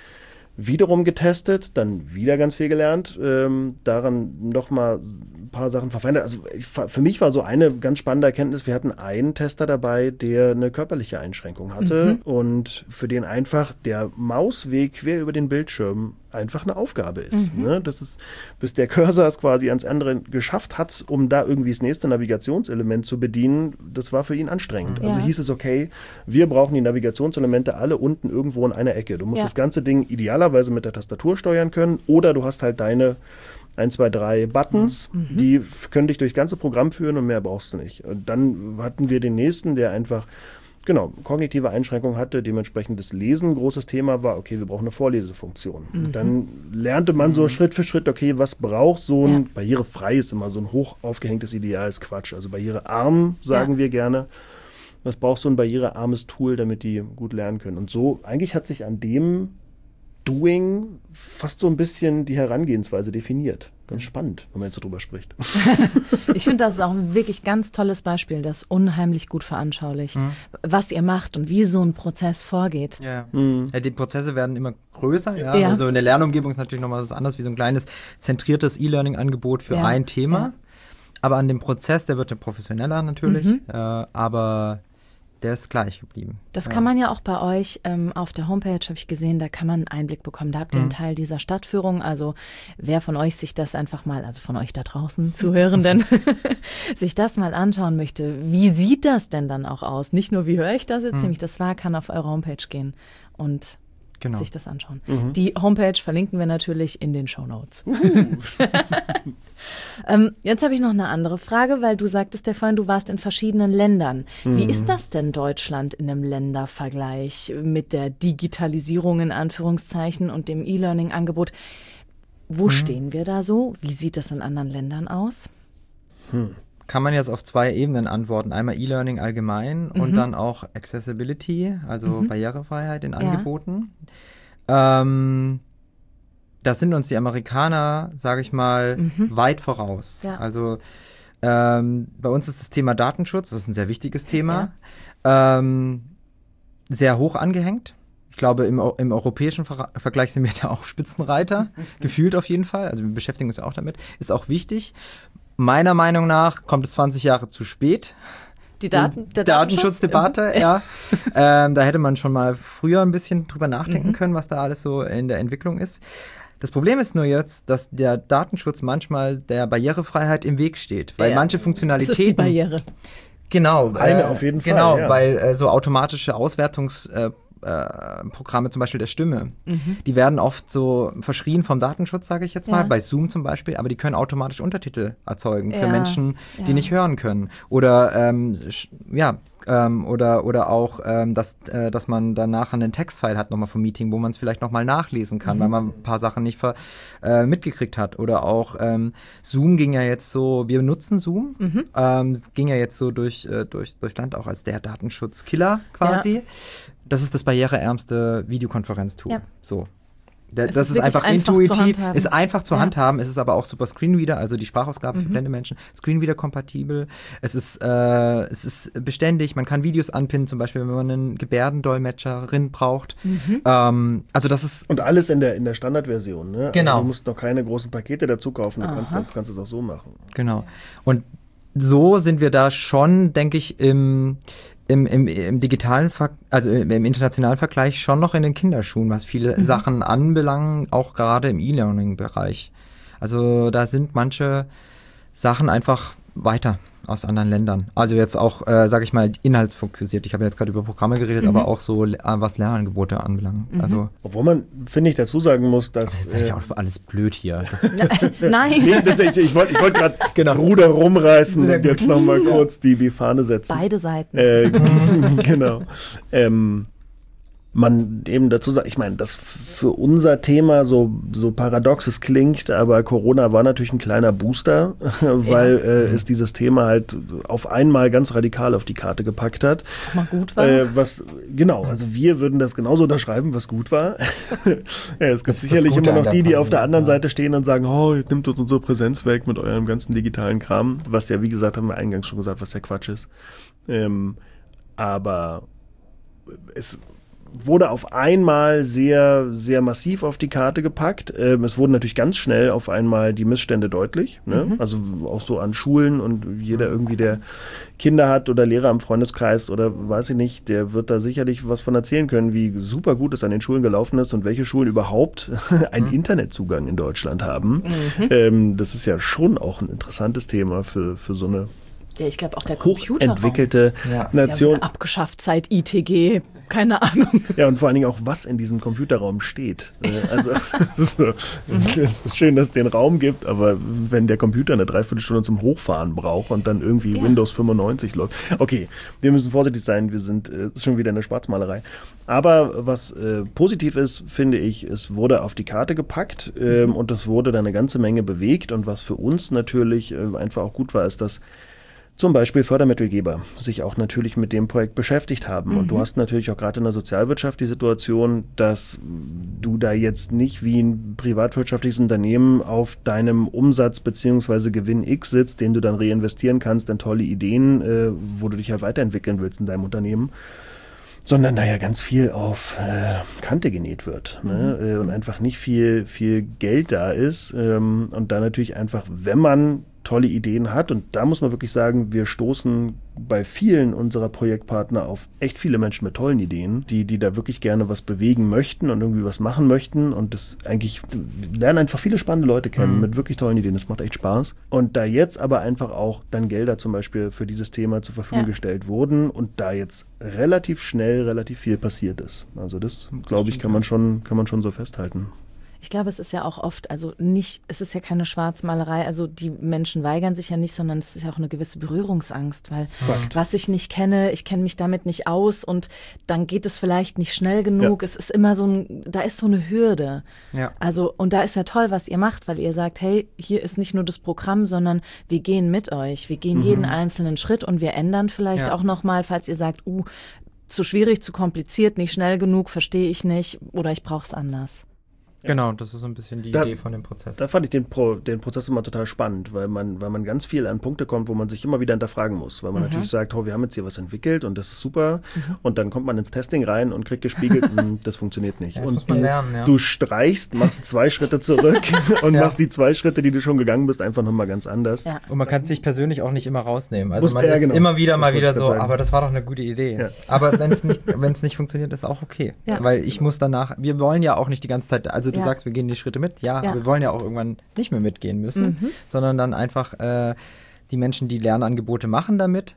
wiederum getestet, dann wieder ganz viel gelernt, daran nochmal ein paar Sachen verfeinert. Also für mich war so eine ganz spannende Erkenntnis, wir hatten einen Tester dabei, der eine körperliche Einschränkung hatte und für den einfach der Mausweg quer über den Bildschirm einfach eine Aufgabe ist. Ne? Das ist, bis der Cursor es quasi ans andere geschafft hat, um da irgendwie das nächste Navigationselement zu bedienen, das war für ihn anstrengend. Also hieß es, okay, wir brauchen die Navigationselemente alle unten irgendwo in einer Ecke. Du musst das ganze Ding idealerweise mit der Tastatur steuern können oder du hast halt deine 1, 2, 3 Buttons, die können dich durchs ganze Programm führen und mehr brauchst du nicht. Und dann hatten wir den nächsten, der einfach kognitive Einschränkungen hatte, dementsprechend das Lesen ein großes Thema war, okay, wir brauchen eine Vorlesefunktion. Dann lernte man so Schritt für Schritt, okay, was braucht so ein, barrierefrei ist immer so ein hoch aufgehängtes Ideal, ist Quatsch, also barrierearm sagen wir gerne, was braucht so ein barrierearmes Tool, damit die gut lernen können. Und so, eigentlich hat sich an dem Doing fast so ein bisschen die Herangehensweise definiert. Ganz spannend, wenn man jetzt so drüber spricht. Ich finde, das ist auch ein wirklich ganz tolles Beispiel, das unheimlich gut veranschaulicht, was ihr macht und wie so ein Prozess vorgeht. Ja. Ja, die Prozesse werden immer größer. Ja? Also in der Lernumgebung ist natürlich nochmal was anderes, wie so ein kleines zentriertes E-Learning-Angebot für ein Thema. Ja. Aber an dem Prozess, der wird ja professioneller natürlich, aber Der ist gleich geblieben. Das kann man ja auch bei euch auf der Homepage, habe ich gesehen, da kann man einen Einblick bekommen. Da habt ihr einen Teil dieser Stadtführung. Also wer von euch sich das einfach mal, also von euch da draußen Zuhörenden, sich das mal anschauen möchte, wie sieht das denn dann auch aus? Nicht nur, wie höre ich das jetzt, nämlich das war, kann auf eure Homepage gehen und sich das anschauen. Die Homepage verlinken wir natürlich in den Shownotes. Jetzt habe ich noch eine andere Frage, weil du sagtest ja vorhin, du warst in verschiedenen Ländern. Wie ist das denn Deutschland in einem Ländervergleich mit der Digitalisierung in Anführungszeichen und dem E-Learning-Angebot? Wo stehen wir da so? Wie sieht das in anderen Ländern aus? Kann man jetzt auf 2 Ebenen antworten. Einmal E-Learning allgemein und dann auch Accessibility, also Barrierefreiheit in Angeboten. Da sind uns die Amerikaner, sage ich mal, weit voraus. Ja. Also bei uns ist das Thema Datenschutz, das ist ein sehr wichtiges Thema, sehr hoch angehängt. Ich glaube, im europäischen Vergleich sind wir da auch Spitzenreiter, gefühlt auf jeden Fall. Also wir beschäftigen uns auch damit. Ist auch wichtig. Meiner Meinung nach kommt es 20 Jahre zu spät. Der Datenschutzdebatte, ja. Da hätte man schon mal früher ein bisschen drüber nachdenken können, was da alles so in der Entwicklung ist. Das Problem ist nur jetzt, dass der Datenschutz manchmal der Barrierefreiheit im Weg steht, weil manche Funktionalitäten... Das ist die Barriere. Genau. Eine auf jeden Fall. Genau, weil so automatische Auswertungsprogramme zum Beispiel der Stimme, die werden oft so verschrien vom Datenschutz, sage ich jetzt mal, bei Zoom zum Beispiel, aber die können automatisch Untertitel erzeugen für Menschen, die nicht hören können. Oder oder auch, dass man danach einen Textfile hat nochmal vom Meeting, wo man es vielleicht nochmal nachlesen kann, weil man ein paar Sachen nicht mitgekriegt hat. Oder auch Zoom ging ja jetzt so, wir nutzen Zoom, ging ja jetzt so durchs Land auch als der Datenschutzkiller quasi. Ja. Das ist das barriereärmste Videokonferenztool. Ja. So. Das ist einfach intuitiv, ist einfach zu handhaben. Es ist aber auch super Screenreader, also die Sprachausgabe für blinde Menschen, Screenreader-kompatibel. Es ist beständig, man kann Videos anpinnen, zum Beispiel, wenn man einen Gebärdendolmetscherin braucht. Also das ist... Und alles in der Standardversion, ne? Genau. Also du musst noch keine großen Pakete dazu kaufen, du kannst es auch so machen. Genau. Und so sind wir da schon, denke ich, im digitalen, also im internationalen Vergleich schon noch in den Kinderschuhen, was viele Sachen anbelangen, auch gerade im E-Learning-Bereich. Also da sind manche Sachen einfach weiter aus anderen Ländern. Also jetzt auch, sage ich mal, inhaltsfokussiert. Ich habe jetzt gerade über Programme geredet, aber auch so, was Lernangebote anbelangt. Also, obwohl man, finde ich, dazu sagen muss, dass... Das ist ja auch alles blöd hier. Nein. Ich wollte gerade das Ruder rumreißen und jetzt nochmal kurz die Fahne setzen. Beide Seiten. Genau. Man eben dazu sagt, ich meine, das für unser Thema so paradox es klingt, aber Corona war natürlich ein kleiner Booster, weil es dieses Thema halt auf einmal ganz radikal auf die Karte gepackt hat. Mal gut war. Also wir würden das genauso unterschreiben, was gut war. Es gibt sicherlich immer noch die auf der anderen Seite stehen und sagen, oh, ihr nimmt uns unsere Präsenz weg mit eurem ganzen digitalen Kram, was ja, wie gesagt, haben wir eingangs schon gesagt, was ja Quatsch ist. Aber es wurde auf einmal sehr, sehr massiv auf die Karte gepackt. Es wurden natürlich ganz schnell auf einmal die Missstände deutlich. Ne? Also auch so an Schulen und jeder irgendwie, der Kinder hat oder Lehrer im Freundeskreis oder weiß ich nicht, der wird da sicherlich was von erzählen können, wie super gut es an den Schulen gelaufen ist und welche Schulen überhaupt einen Internetzugang in Deutschland haben. Das ist ja schon auch ein interessantes Thema für so eine ich glaube auch der Computer entwickelte Nation. Abgeschafft seit ITG, keine Ahnung. Ja, und vor allen Dingen auch, was in diesem Computerraum steht. Also es ist schön, dass es den Raum gibt, aber wenn der Computer eine Dreiviertelstunde zum Hochfahren braucht und dann irgendwie Windows 95 läuft. Okay, wir müssen vorsichtig sein, wir sind schon wieder in der Schwarzmalerei. Aber was positiv ist, finde ich, es wurde auf die Karte gepackt und es wurde da eine ganze Menge bewegt. Und was für uns natürlich einfach auch gut war, ist, dass zum Beispiel Fördermittelgeber sich auch natürlich mit dem Projekt beschäftigt haben. Und du hast natürlich auch gerade in der Sozialwirtschaft die Situation, dass du da jetzt nicht wie ein privatwirtschaftliches Unternehmen auf deinem Umsatz bzw. Gewinn X sitzt, den du dann reinvestieren kannst in tolle Ideen, wo du dich halt weiterentwickeln willst in deinem Unternehmen, sondern da ja ganz viel auf Kante genäht wird, ne? Und einfach nicht viel Geld da ist. Und da natürlich einfach, wenn man tolle Ideen hat. Und da muss man wirklich sagen, wir stoßen bei vielen unserer Projektpartner auf echt viele Menschen mit tollen Ideen, die da wirklich gerne was bewegen möchten und irgendwie was machen möchten. Und das eigentlich, wir lernen einfach viele spannende Leute kennen mit wirklich tollen Ideen. Das macht echt Spaß. Und da jetzt aber einfach auch dann Gelder zum Beispiel für dieses Thema zur Verfügung gestellt wurden und da jetzt relativ schnell relativ viel passiert ist. Also das, glaube ich, kann man schon so festhalten. Ich glaube, es ist ja auch oft, es ist ja keine Schwarzmalerei, also die Menschen weigern sich ja nicht, sondern es ist ja auch eine gewisse Berührungsangst, weil was ich nicht kenne, ich kenne mich damit nicht aus und dann geht es vielleicht nicht schnell genug. Ja. Es ist immer da ist so eine Hürde. Ja. Also, und da ist ja toll, was ihr macht, weil ihr sagt, hey, hier ist nicht nur das Programm, sondern wir gehen mit euch, wir gehen jeden einzelnen Schritt und wir ändern vielleicht auch nochmal, falls ihr sagt, zu schwierig, zu kompliziert, nicht schnell genug, verstehe ich nicht oder ich brauche es anders. Genau, das ist so ein bisschen die Idee von dem Prozess. Da fand ich den Prozess immer total spannend, weil man ganz viel an Punkte kommt, wo man sich immer wieder hinterfragen muss, weil man natürlich sagt, wir haben jetzt hier was entwickelt und das ist super und dann kommt man ins Testing rein und kriegt gespiegelt, das funktioniert nicht. Ja, das und muss man lernen, ja. Du streichst, machst 2 Schritte zurück und machst die 2 Schritte, die du schon gegangen bist, einfach nochmal ganz anders. Ja. Und man kann sich persönlich auch nicht immer rausnehmen. Also man ist immer wieder mal wieder so, aber das war doch eine gute Idee. Ja. Aber wenn es nicht funktioniert, ist auch okay. Ja. Weil ich muss danach, wir wollen ja auch nicht die ganze Zeit, also du sagst, wir gehen die Schritte mit, aber wir wollen ja auch irgendwann nicht mehr mitgehen müssen, sondern dann einfach die Menschen, die Lernangebote machen damit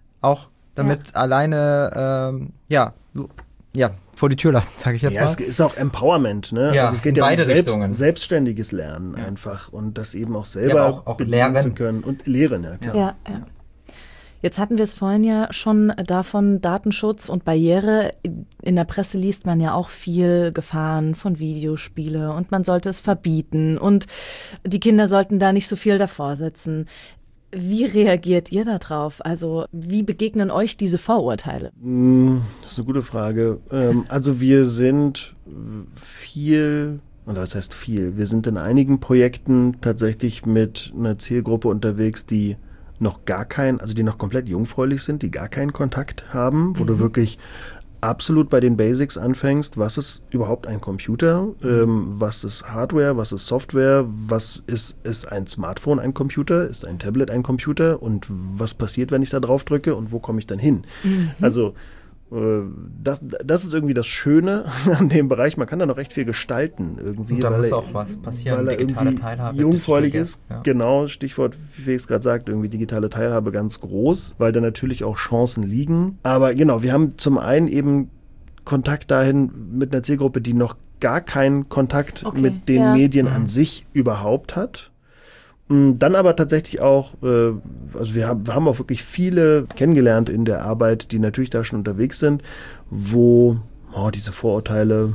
alleine vor die Tür lassen, sage ich jetzt mal. Es ist auch Empowerment, ne? Ja, also es geht ja um selbstständiges Lernen einfach und das eben auch selber auch bedienen lehren zu können und lehren, ja klar. Ja. Jetzt hatten wir es vorhin ja schon davon, Datenschutz und Barriere. In der Presse liest man ja auch viel Gefahren von Videospiele und man sollte es verbieten und die Kinder sollten da nicht so viel davor sitzen. Wie reagiert ihr da drauf? Also wie begegnen euch diese Vorurteile? Das ist eine gute Frage. Also wir sind oder was heißt viel? Wir sind in einigen Projekten tatsächlich mit einer Zielgruppe unterwegs, die die noch komplett jungfräulich sind, die gar keinen Kontakt haben, wo du wirklich absolut bei den Basics anfängst. Was ist überhaupt ein Computer? Was ist Hardware? Was ist Software? Was ist ein Smartphone ein Computer? Ist ein Tablet ein Computer? Und was passiert, wenn ich da drauf drücke? Und wo komme ich dann hin? Also das ist irgendwie das Schöne an dem Bereich. Man kann da noch recht viel gestalten irgendwie. Und da muss auch was passieren, digitale Teilhabe. Jungfräulich ist, genau, Stichwort, wie Felix gerade sagt, irgendwie digitale Teilhabe ganz groß, weil da natürlich auch Chancen liegen. Aber genau, wir haben zum einen eben Kontakt dahin mit einer Zielgruppe, die noch gar keinen Kontakt mit den Medien an sich überhaupt hat. Dann aber tatsächlich auch, also wir haben auch wirklich viele kennengelernt in der Arbeit, die natürlich da schon unterwegs sind, wo diese Vorurteile,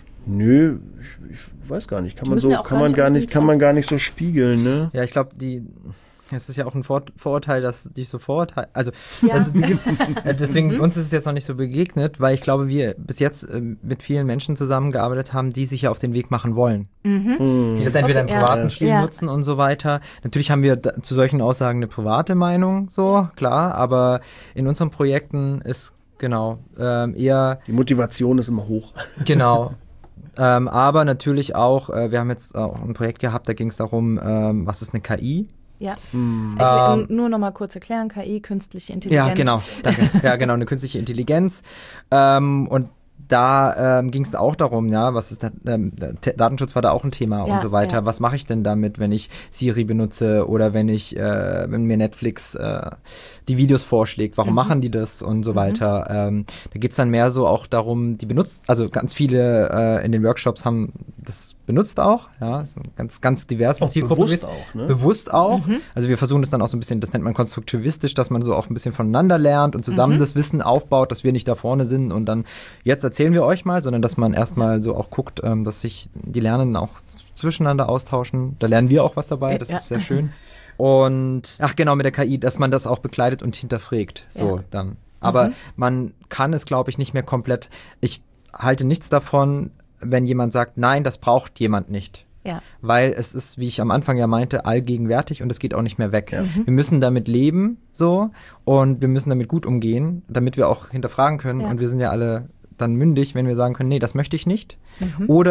ich weiß gar nicht, kann man gar nicht so spiegeln, ne? Ja, ich glaube, es ist ja auch ein Vorurteil, dass die so Vorurteile, also deswegen uns ist es jetzt noch nicht so begegnet, weil ich glaube, wir bis jetzt mit vielen Menschen zusammengearbeitet haben, die sich ja auf den Weg machen wollen. Die das entweder im privaten Spiel nutzen und so weiter. Natürlich haben wir zu solchen Aussagen eine private Meinung, so, klar, aber in unseren Projekten ist eher... Die Motivation ist immer hoch. Genau. Aber natürlich auch, wir haben jetzt auch ein Projekt gehabt, da ging es darum, was ist eine KI? Ja, nur noch mal kurz erklären, KI, künstliche Intelligenz. Ja, genau, danke. Ja, genau, eine künstliche Intelligenz. Und da ging es auch darum, was ist Datenschutz war da auch ein Thema und so weiter. Ja. Was mache ich denn damit, wenn ich Siri benutze oder wenn mir Netflix die Videos vorschlägt, warum machen die das und so weiter. Da geht es dann mehr so auch darum, also ganz viele in den Workshops haben das benutzt auch, so ganz diversen Zielgruppen. Bewusst auch, ne? Bewusst auch. Also wir versuchen das dann auch so ein bisschen, das nennt man konstruktivistisch, dass man so auch ein bisschen voneinander lernt und zusammen das Wissen aufbaut, dass wir nicht da vorne sind und dann jetzt erzählen wir euch mal, sondern dass man erstmal so auch guckt, dass sich die Lernenden auch zwischeneinander austauschen. Da lernen wir auch was dabei, das ist sehr schön. Und, mit der KI, dass man das auch begleitet und hinterfragt. So, dann. Aber man kann es, glaube ich, nicht mehr komplett, ich halte nichts davon, wenn jemand sagt, nein, das braucht jemand nicht. Ja. Weil es ist, wie ich am Anfang ja meinte, allgegenwärtig und es geht auch nicht mehr weg. Ja. Wir müssen damit leben, so, und wir müssen damit gut umgehen, damit wir auch hinterfragen können. Und wir sind ja alle dann mündig, wenn wir sagen können, nee, das möchte ich nicht. Oder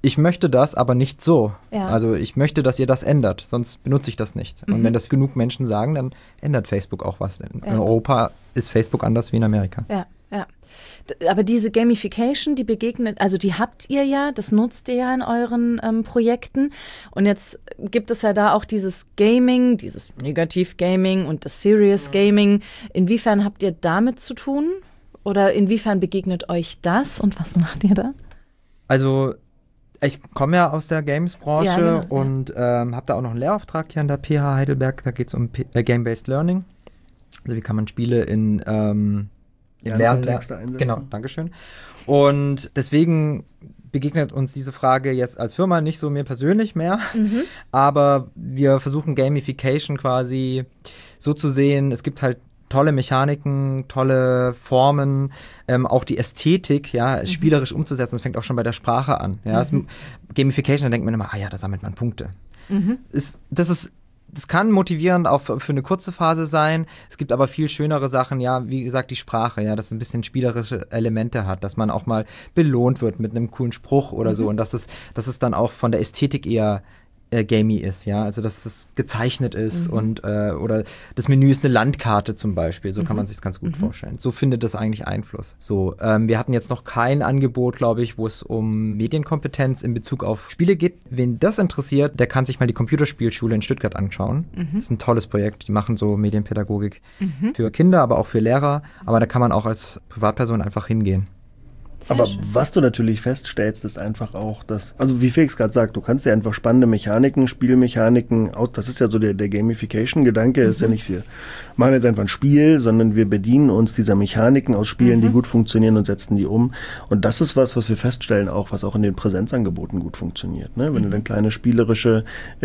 ich möchte das, aber nicht so. Ja. Also ich möchte, dass ihr das ändert, sonst benutze ich das nicht. Und wenn das genug Menschen sagen, dann ändert Facebook auch was. In Europa ist Facebook anders wie in Amerika. Ja. Aber diese Gamification, die begegnet, also die habt ihr ja, das nutzt ihr ja in euren Projekten. Und jetzt gibt es ja da auch dieses Gaming, dieses Negativ-Gaming und das Serious-Gaming. Inwiefern habt ihr damit zu tun? Oder inwiefern begegnet euch das und was macht ihr da? Also ich komme ja aus der Games-Branche und habe da auch noch einen Lehrauftrag hier an der PH Heidelberg. Da geht es um Game-Based Learning. Also wie kann man Spiele in Lernkontexte einsetzen. Genau, Dankeschön. Und deswegen begegnet uns diese Frage jetzt als Firma nicht so mir persönlich mehr, aber wir versuchen Gamification quasi so zu sehen, es gibt halt tolle Mechaniken, tolle Formen, auch die Ästhetik, spielerisch umzusetzen. Das fängt auch schon bei der Sprache an. Ja? Gamification, da denkt man immer, da sammelt man Punkte. Das kann motivierend auch für eine kurze Phase sein. Es gibt aber viel schönere Sachen, wie gesagt, die Sprache, dass es ein bisschen spielerische Elemente hat, dass man auch mal belohnt wird mit einem coolen Spruch oder so und dass es dann auch von der Ästhetik eher gamey ist, also dass es gezeichnet ist und oder das Menü ist eine Landkarte zum Beispiel, so kann man sich ganz gut vorstellen. So findet das eigentlich Einfluss. So, wir hatten jetzt noch kein Angebot, glaube ich, wo es um Medienkompetenz in Bezug auf Spiele geht. Wen das interessiert, der kann sich mal die Computerspielschule in Stuttgart anschauen. Das ist ein tolles Projekt, die machen so Medienpädagogik für Kinder, aber auch für Lehrer, aber da kann man auch als Privatperson einfach hingehen. Aber was du natürlich feststellst, ist einfach auch, also wie Felix gerade sagt, du kannst ja einfach spannende Mechaniken, Spielmechaniken, das ist ja so der Gamification-Gedanke, ist ja nicht, wir machen jetzt einfach ein Spiel, sondern wir bedienen uns dieser Mechaniken aus Spielen, die gut funktionieren und setzen die um. Und das ist was wir feststellen auch, was auch in den Präsenzangeboten gut funktioniert. Ne? Wenn du dann kleine spielerische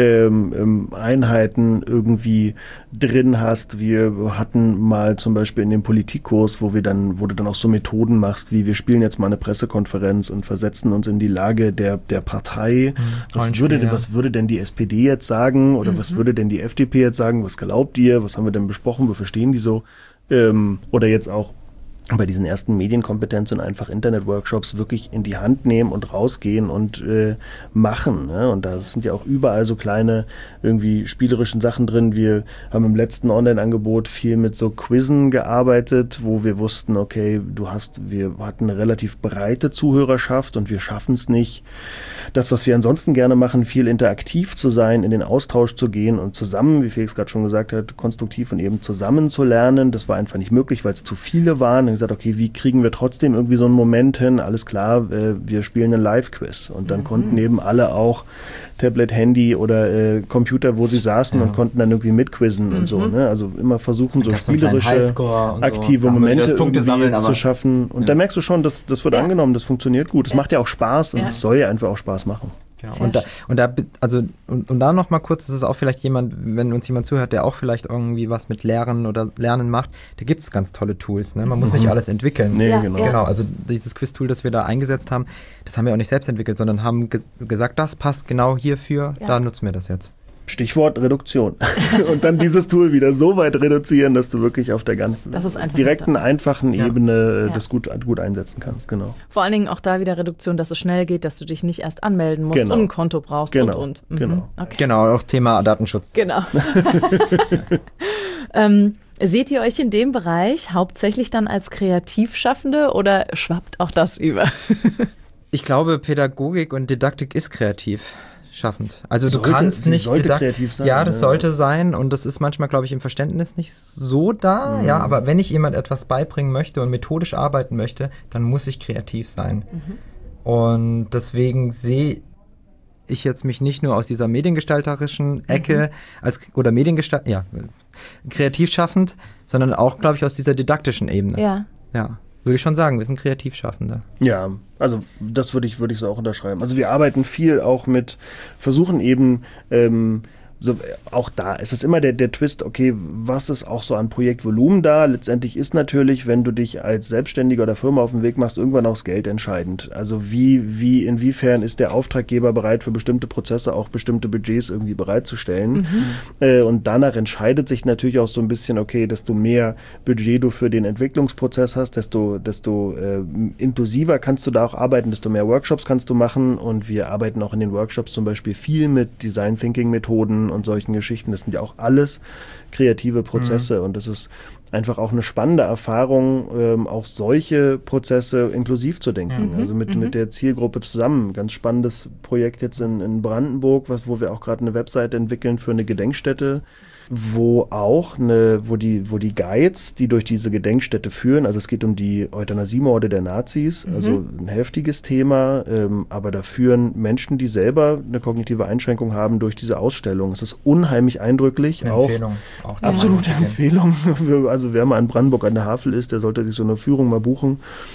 Einheiten irgendwie drin hast. Wir hatten mal zum Beispiel in dem Politikkurs, wo du dann auch so Methoden machst, wie wir spielen jetzt mal eine Pressekonferenz und versetzen uns in die Lage der Partei. Was würde denn die SPD jetzt sagen oder was würde denn die FDP jetzt sagen? Was glaubt ihr? Was haben wir denn besprochen? Wofür stehen die so? Oder jetzt auch bei diesen ersten Medienkompetenz und einfach Internet-Workshops wirklich in die Hand nehmen und rausgehen und machen. Ne? Und da sind ja auch überall so kleine irgendwie spielerischen Sachen drin. Wir haben im letzten Online-Angebot viel mit so Quizzen gearbeitet, wo wir wussten, okay, wir hatten eine relativ breite Zuhörerschaft und wir schaffen es nicht, das, was wir ansonsten gerne machen, viel interaktiv zu sein, in den Austausch zu gehen und zusammen, wie Felix gerade schon gesagt hat, konstruktiv und eben zusammen zu lernen. Das war einfach nicht möglich, weil es zu viele waren. Dann gesagt, okay, wie kriegen wir trotzdem irgendwie so einen Moment hin? Alles klar, wir spielen einen Live-Quiz. Und dann konnten eben alle auch Tablet, Handy oder Computer, wo sie saßen und konnten dann irgendwie mitquizzen und so. Ne? Also immer versuchen, so spielerische, aktive Momente irgendwie zu schaffen. Und da merkst du schon, das wird angenommen, das funktioniert gut. Es macht ja auch Spaß und es soll ja einfach auch Spaß machen. Genau. Und da noch mal kurz, das ist auch vielleicht jemand, wenn uns jemand zuhört, der auch vielleicht irgendwie was mit Lehren oder Lernen macht, da gibt es ganz tolle Tools, ne? Man muss nicht alles entwickeln. Nee, genau. Also dieses Quiz-Tool, das wir da eingesetzt haben, das haben wir auch nicht selbst entwickelt, sondern haben gesagt, das passt genau hierfür, da nutzen wir das jetzt. Stichwort Reduktion. Und dann dieses Tool wieder so weit reduzieren, dass du wirklich auf der ganzen direkten, einfachen Ebene das gut einsetzen kannst. Genau. Vor allen Dingen auch da wieder Reduktion, dass es schnell geht, dass du dich nicht erst anmelden musst und ein Konto brauchst und. Genau. Okay. Genau, auch Thema Datenschutz. Genau. Seht ihr euch in dem Bereich hauptsächlich dann als Kreativschaffende oder schwappt auch das über? Ich glaube, Pädagogik und Didaktik ist kreativ schaffend. Also du kannst nicht kreativ sein. Ja, das sollte sein und das ist manchmal, glaube ich, im Verständnis nicht so da. Ja, aber wenn ich jemand etwas beibringen möchte und methodisch arbeiten möchte, dann muss ich kreativ sein. Und deswegen sehe ich jetzt mich nicht nur aus dieser mediengestalterischen Ecke kreativ schaffend, sondern auch, glaube ich, aus dieser didaktischen Ebene. Ja. Würde ich schon sagen, wir sind Kreativschaffende. Ja, also das würde ich so auch unterschreiben. Also wir arbeiten viel auch versuchen eben so, auch da ist es immer der Twist, okay, was ist auch so an Projektvolumen da? Letztendlich ist natürlich, wenn du dich als Selbstständiger oder Firma auf den Weg machst, irgendwann auch das Geld entscheidend. Also inwiefern ist der Auftraggeber bereit, für bestimmte Prozesse auch bestimmte Budgets irgendwie bereitzustellen? Und danach entscheidet sich natürlich auch so ein bisschen, okay, desto mehr Budget du für den Entwicklungsprozess hast, desto inklusiver kannst du da auch arbeiten, desto mehr Workshops kannst du machen. Und wir arbeiten auch in den Workshops zum Beispiel viel mit Design Thinking Methoden und solchen Geschichten. Das sind ja auch alles kreative Prozesse und das ist einfach auch eine spannende Erfahrung, auch solche Prozesse inklusiv zu denken. Also mit der Zielgruppe zusammen. Ganz spannendes Projekt jetzt in Brandenburg, wo wir auch gerade eine Webseite entwickeln für eine Gedenkstätte, wo die Guides, die durch diese Gedenkstätte führen, also es geht um die Euthanasiemorde der Nazis, also ein heftiges Thema, aber da führen Menschen, die selber eine kognitive Einschränkung haben, durch diese Ausstellung. Es ist unheimlich eindrücklich. Eine Empfehlung. Auch absolute Empfehlung. Also wer mal in Brandenburg an der Havel ist, der sollte sich so eine Führung mal buchen.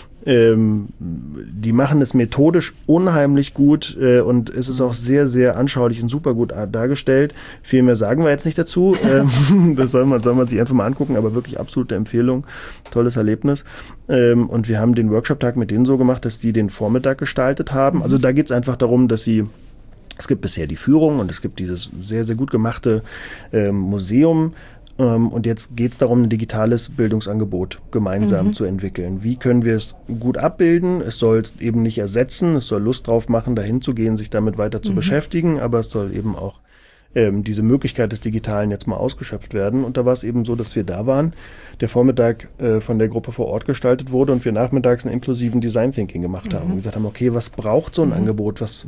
Die machen es methodisch unheimlich gut und es ist auch sehr, sehr anschaulich und super gut dargestellt. Viel mehr sagen wir jetzt nicht dazu. Das soll man sich einfach mal angucken, aber wirklich absolute Empfehlung. Tolles Erlebnis. Und wir haben den Workshop-Tag mit denen so gemacht, dass die den Vormittag gestaltet haben. Also da geht es einfach darum, dass es gibt bisher die Führung und es gibt dieses sehr, sehr gut gemachte Museum. Und jetzt geht es darum, ein digitales Bildungsangebot gemeinsam zu entwickeln. Wie können wir es gut abbilden? Es soll es eben nicht ersetzen, es soll Lust drauf machen, dahin zu gehen, sich damit weiter zu beschäftigen, aber es soll eben auch diese Möglichkeit des Digitalen jetzt mal ausgeschöpft werden. Und da war es eben so, dass wir da waren, der Vormittag von der Gruppe vor Ort gestaltet wurde und wir nachmittags einen inklusiven Design Thinking gemacht haben und gesagt haben, okay, was braucht so ein Angebot? Was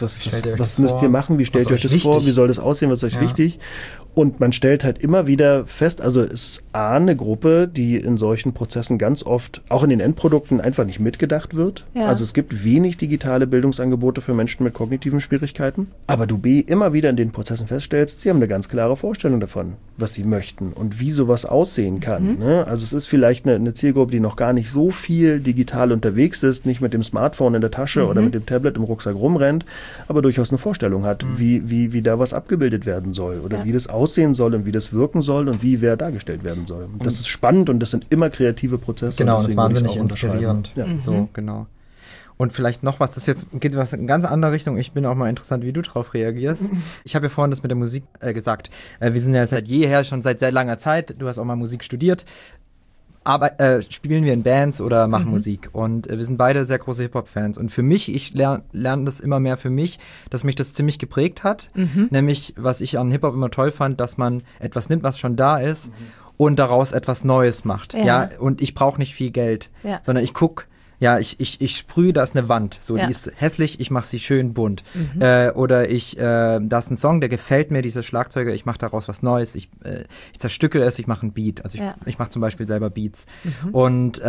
müsst ihr machen? Wie stellt ihr euch das vor? Wie soll das aussehen? Was ist euch wichtig? Und man stellt halt immer wieder fest, also es ist eine Gruppe, die in solchen Prozessen ganz oft, auch in den Endprodukten, einfach nicht mitgedacht wird. Ja. Also es gibt wenig digitale Bildungsangebote für Menschen mit kognitiven Schwierigkeiten. Aber du immer wieder in den Prozessen feststellst, sie haben eine ganz klare Vorstellung davon, was sie möchten und wie sowas aussehen kann. Ne? Also es ist vielleicht eine Zielgruppe, die noch gar nicht so viel digital unterwegs ist, nicht mit dem Smartphone in der Tasche oder mit dem Tablet im Rucksack rumrennt, aber durchaus eine Vorstellung hat, wie da was abgebildet werden soll oder wie das aussehen soll und wie das wirken soll und wie wer dargestellt werden soll. Und das ist spannend und das sind immer kreative Prozesse. Genau, und das ist wahnsinnig inspirierend. Ja. So, genau. Und vielleicht noch was, das jetzt geht was in eine ganz andere Richtung. Ich bin auch mal interessant, wie du drauf reagierst. Ich habe ja vorhin das mit der Musik gesagt. Wir sind ja seit jeher, schon seit sehr langer Zeit, du hast auch mal Musik studiert, aber spielen wir in Bands oder machen Musik. Und wir sind beide sehr große Hip-Hop-Fans. Und für mich, ich lerne das immer mehr für mich, dass mich das ziemlich geprägt hat. Nämlich, was ich an Hip-Hop immer toll fand, dass man etwas nimmt, was schon da ist und daraus etwas Neues macht. Ja, und ich brauche nicht viel Geld, sondern ich gucke, ja, ich sprühe, da ist eine Wand, so, die ist hässlich, ich mache sie schön bunt. Oder da ist ein Song, der gefällt mir, dieser Schlagzeuger, ich mache daraus was Neues, ich zerstücke es, ich mache einen Beat. Also ich mache zum Beispiel selber Beats. Und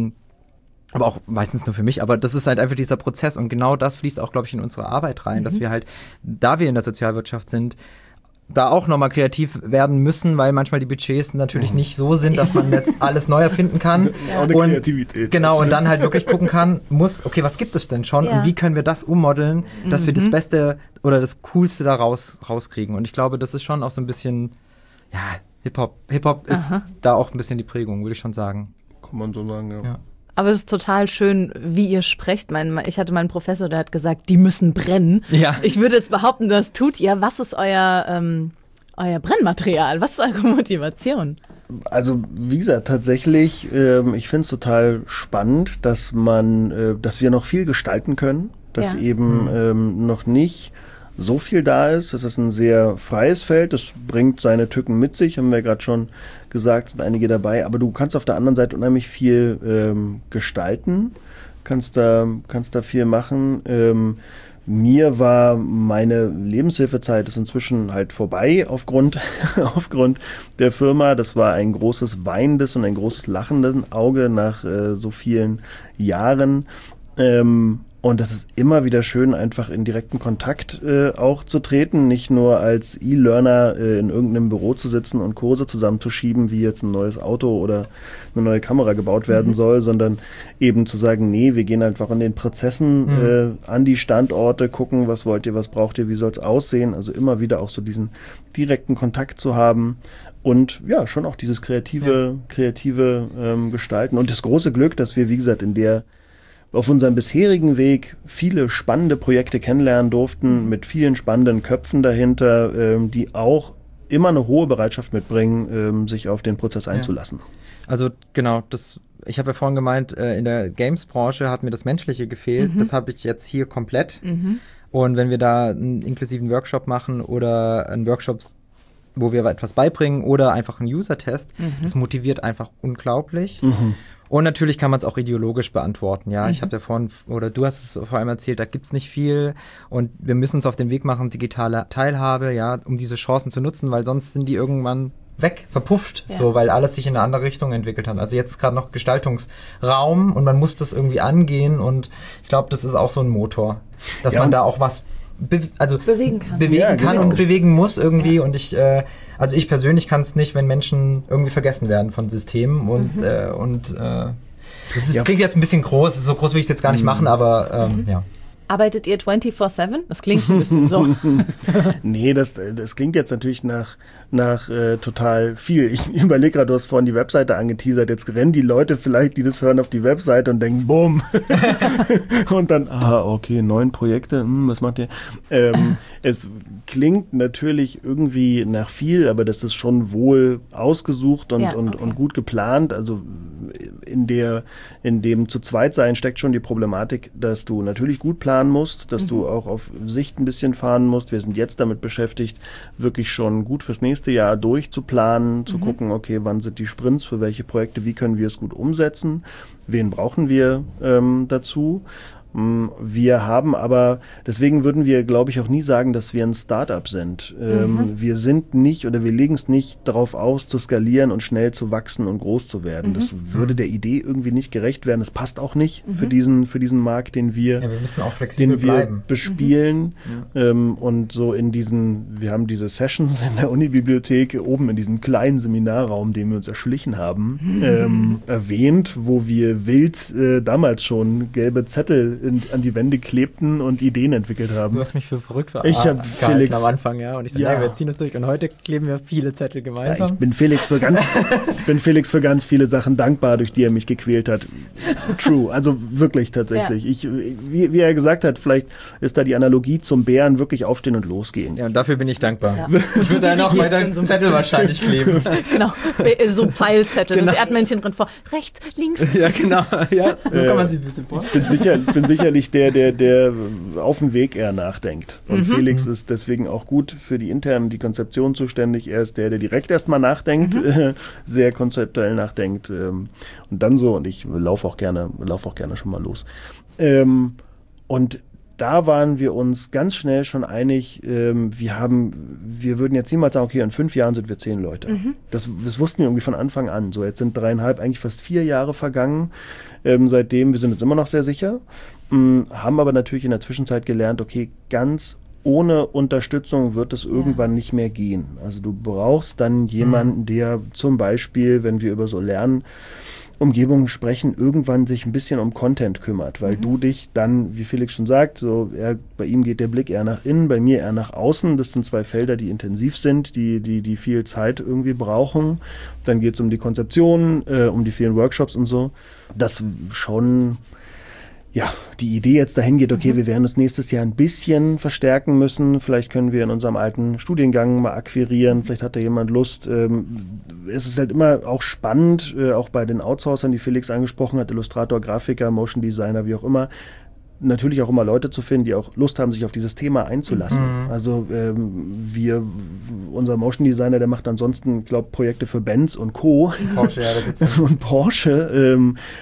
aber auch meistens nur für mich, aber das ist halt einfach dieser Prozess und genau das fließt auch, glaube ich, in unsere Arbeit rein, dass wir halt, da wir in der Sozialwirtschaft sind, da auch nochmal kreativ werden müssen, weil manchmal die Budgets natürlich nicht so sind, dass man jetzt alles neu erfinden kann. Auch eine Kreativität. Genau, und dann halt wirklich gucken kann, okay, was gibt es denn schon und wie können wir das ummodeln, dass wir das Beste oder das Coolste da rauskriegen. Und ich glaube, das ist schon auch so ein bisschen, ja, Hip-Hop ist da auch ein bisschen die Prägung, würde ich schon sagen. Kann man so sagen, ja. Aber es ist total schön, wie ihr sprecht. Ich hatte mal einen Professor, der hat gesagt, die müssen brennen. Ja. Ich würde jetzt behaupten, das tut ihr. Was ist euer Brennmaterial? Was ist eure Motivation? Also wie gesagt, tatsächlich, ich finde es total spannend, dass wir noch viel gestalten können, dass eben noch nicht so viel da ist. Es ist ein sehr freies Feld, das bringt seine Tücken mit sich, haben wir gerade schon gesagt, sind einige dabei, aber du kannst auf der anderen Seite unheimlich viel gestalten, kannst da viel machen. Mir war meine Lebenshilfezeit ist inzwischen halt vorbei aufgrund der Firma. Das war ein großes weinendes und ein großes lachendes Auge nach so vielen Jahren. Und das ist immer wieder schön, einfach in direkten Kontakt auch zu treten, nicht nur als E-Learner in irgendeinem Büro zu sitzen und Kurse zusammenzuschieben, wie jetzt ein neues Auto oder eine neue Kamera gebaut werden soll, sondern eben zu sagen, nee, wir gehen einfach in den Prozessen an die Standorte, gucken, was wollt ihr, was braucht ihr, wie soll es aussehen. Also immer wieder auch so diesen direkten Kontakt zu haben. Und ja, schon auch dieses kreative Gestalten. Und das große Glück, dass wir, wie gesagt, auf unserem bisherigen Weg viele spannende Projekte kennenlernen durften, mit vielen spannenden Köpfen dahinter, die auch immer eine hohe Bereitschaft mitbringen, sich auf den Prozess einzulassen. Also genau, ich habe ja vorhin gemeint, in der Games-Branche hat mir das Menschliche gefehlt. Das habe ich jetzt hier komplett. Und wenn wir da einen inklusiven Workshop machen oder einen Workshop, wo wir etwas beibringen oder einfach einen User-Test, das motiviert einfach unglaublich. Und natürlich kann man es auch ideologisch beantworten. Ja, ich habe ja vorhin, oder du hast es vor allem erzählt, da gibt's nicht viel und wir müssen uns auf den Weg machen, digitale Teilhabe, ja, um diese Chancen zu nutzen, weil sonst sind die irgendwann weg, verpufft, so, weil alles sich in eine andere Richtung entwickelt hat. Also jetzt ist gerade noch Gestaltungsraum und man muss das irgendwie angehen und ich glaube, das ist auch so ein Motor, dass man da auch was bewegen kann und bewegen muss irgendwie und ich persönlich kann es nicht, wenn Menschen irgendwie vergessen werden von Systemen und das klingt jetzt ein bisschen groß, so groß will ich es jetzt gar nicht machen, aber ja. Arbeitet ihr 24/7? Das klingt ein bisschen so. Nee, das klingt jetzt natürlich nach total viel. Ich überlege gerade, du hast vorhin die Webseite angeteasert. Jetzt rennen die Leute vielleicht, die das hören, auf die Webseite und denken, bumm. Und dann, okay, 9 Projekte, was macht ihr? Es klingt natürlich irgendwie nach viel, aber das ist schon wohl ausgesucht und gut geplant. Also in dem zu zweit sein steckt schon die Problematik, dass du natürlich gut planen musst, dass du auch auf Sicht ein bisschen fahren musst. Wir sind jetzt damit beschäftigt, wirklich schon gut fürs nächste Jahr durchzuplanen, zu gucken, okay, wann sind die Sprints, für welche Projekte, wie können wir es gut umsetzen, wen brauchen wir dazu. Wir haben aber, deswegen würden wir, glaube ich, auch nie sagen, dass wir ein Startup sind. Wir sind nicht oder wir legen es nicht darauf aus, zu skalieren und schnell zu wachsen und groß zu werden. Das würde der Idee irgendwie nicht gerecht werden. Das passt auch nicht für diesen Markt, den wir, wir müssen auch flexibel bleiben. Bespielen. Und so wir haben diese Sessions in der Unibibliothek oben in diesem kleinen Seminarraum, den wir uns erschlichen haben, erwähnt, wo wir wild damals schon gelbe Zettel an die Wände klebten und Ideen entwickelt haben. Du hast mich für verrückt Ich habe Felix am Anfang, ja, und ich sage, wir ziehen das durch und heute kleben wir viele Zettel gemeinsam. Ja, ich bin Felix für ganz viele Sachen dankbar, durch die er mich gequält hat. True, also wirklich tatsächlich. Ja. Wie er gesagt hat, vielleicht ist da die Analogie zum Bären, wirklich aufstehen und losgehen. Ja, und dafür bin ich dankbar. Ja. Ich würde da noch weiter so Zettel wahrscheinlich kleben. Genau, so Pfeilzettel, genau. Das Erdmännchen drin vor, rechts, links. Ja, genau, ja, so kann man sich ein bisschen vorstellen. Ich bin sicherlich der auf dem Weg eher nachdenkt. Und Felix ist deswegen auch gut für die internen, die Konzeption zuständig. Er ist der direkt erstmal nachdenkt, sehr konzeptuell nachdenkt. Und dann so, und ich laufe auch gerne schon mal los. Und da waren wir uns ganz schnell schon einig, wir würden jetzt niemals sagen, okay, in 5 Jahren sind wir 10 Leute. Das wussten wir irgendwie von Anfang an. So, jetzt sind 3,5, eigentlich fast 4 Jahre vergangen. Seitdem, wir sind uns immer noch sehr sicher, haben aber natürlich in der Zwischenzeit gelernt, okay, ganz ohne Unterstützung wird es irgendwann nicht mehr gehen. Also du brauchst dann jemanden, der zum Beispiel, wenn wir über so Lernumgebungen sprechen, irgendwann sich ein bisschen um Content kümmert, weil du dich dann, wie Felix schon sagt, bei ihm geht der Blick eher nach innen, bei mir eher nach außen. Das sind 2 Felder, die intensiv sind, die viel Zeit irgendwie brauchen. Dann geht es um die Konzeption, um die vielen Workshops und so. Das schon, ja, die Idee jetzt dahin geht, okay, wir werden uns nächstes Jahr ein bisschen verstärken müssen. Vielleicht können wir in unserem alten Studiengang mal akquirieren. Vielleicht hat da jemand Lust. Es ist halt immer auch spannend, auch bei den Outsourcern, die Felix angesprochen hat, Illustrator, Grafiker, Motion Designer, wie auch immer, natürlich auch immer Leute zu finden, die auch Lust haben, sich auf dieses Thema einzulassen. Also unser Motion Designer, der macht ansonsten, ich glaube, Projekte für Benz und Co. Porsche, ja, da sitzt und Porsche.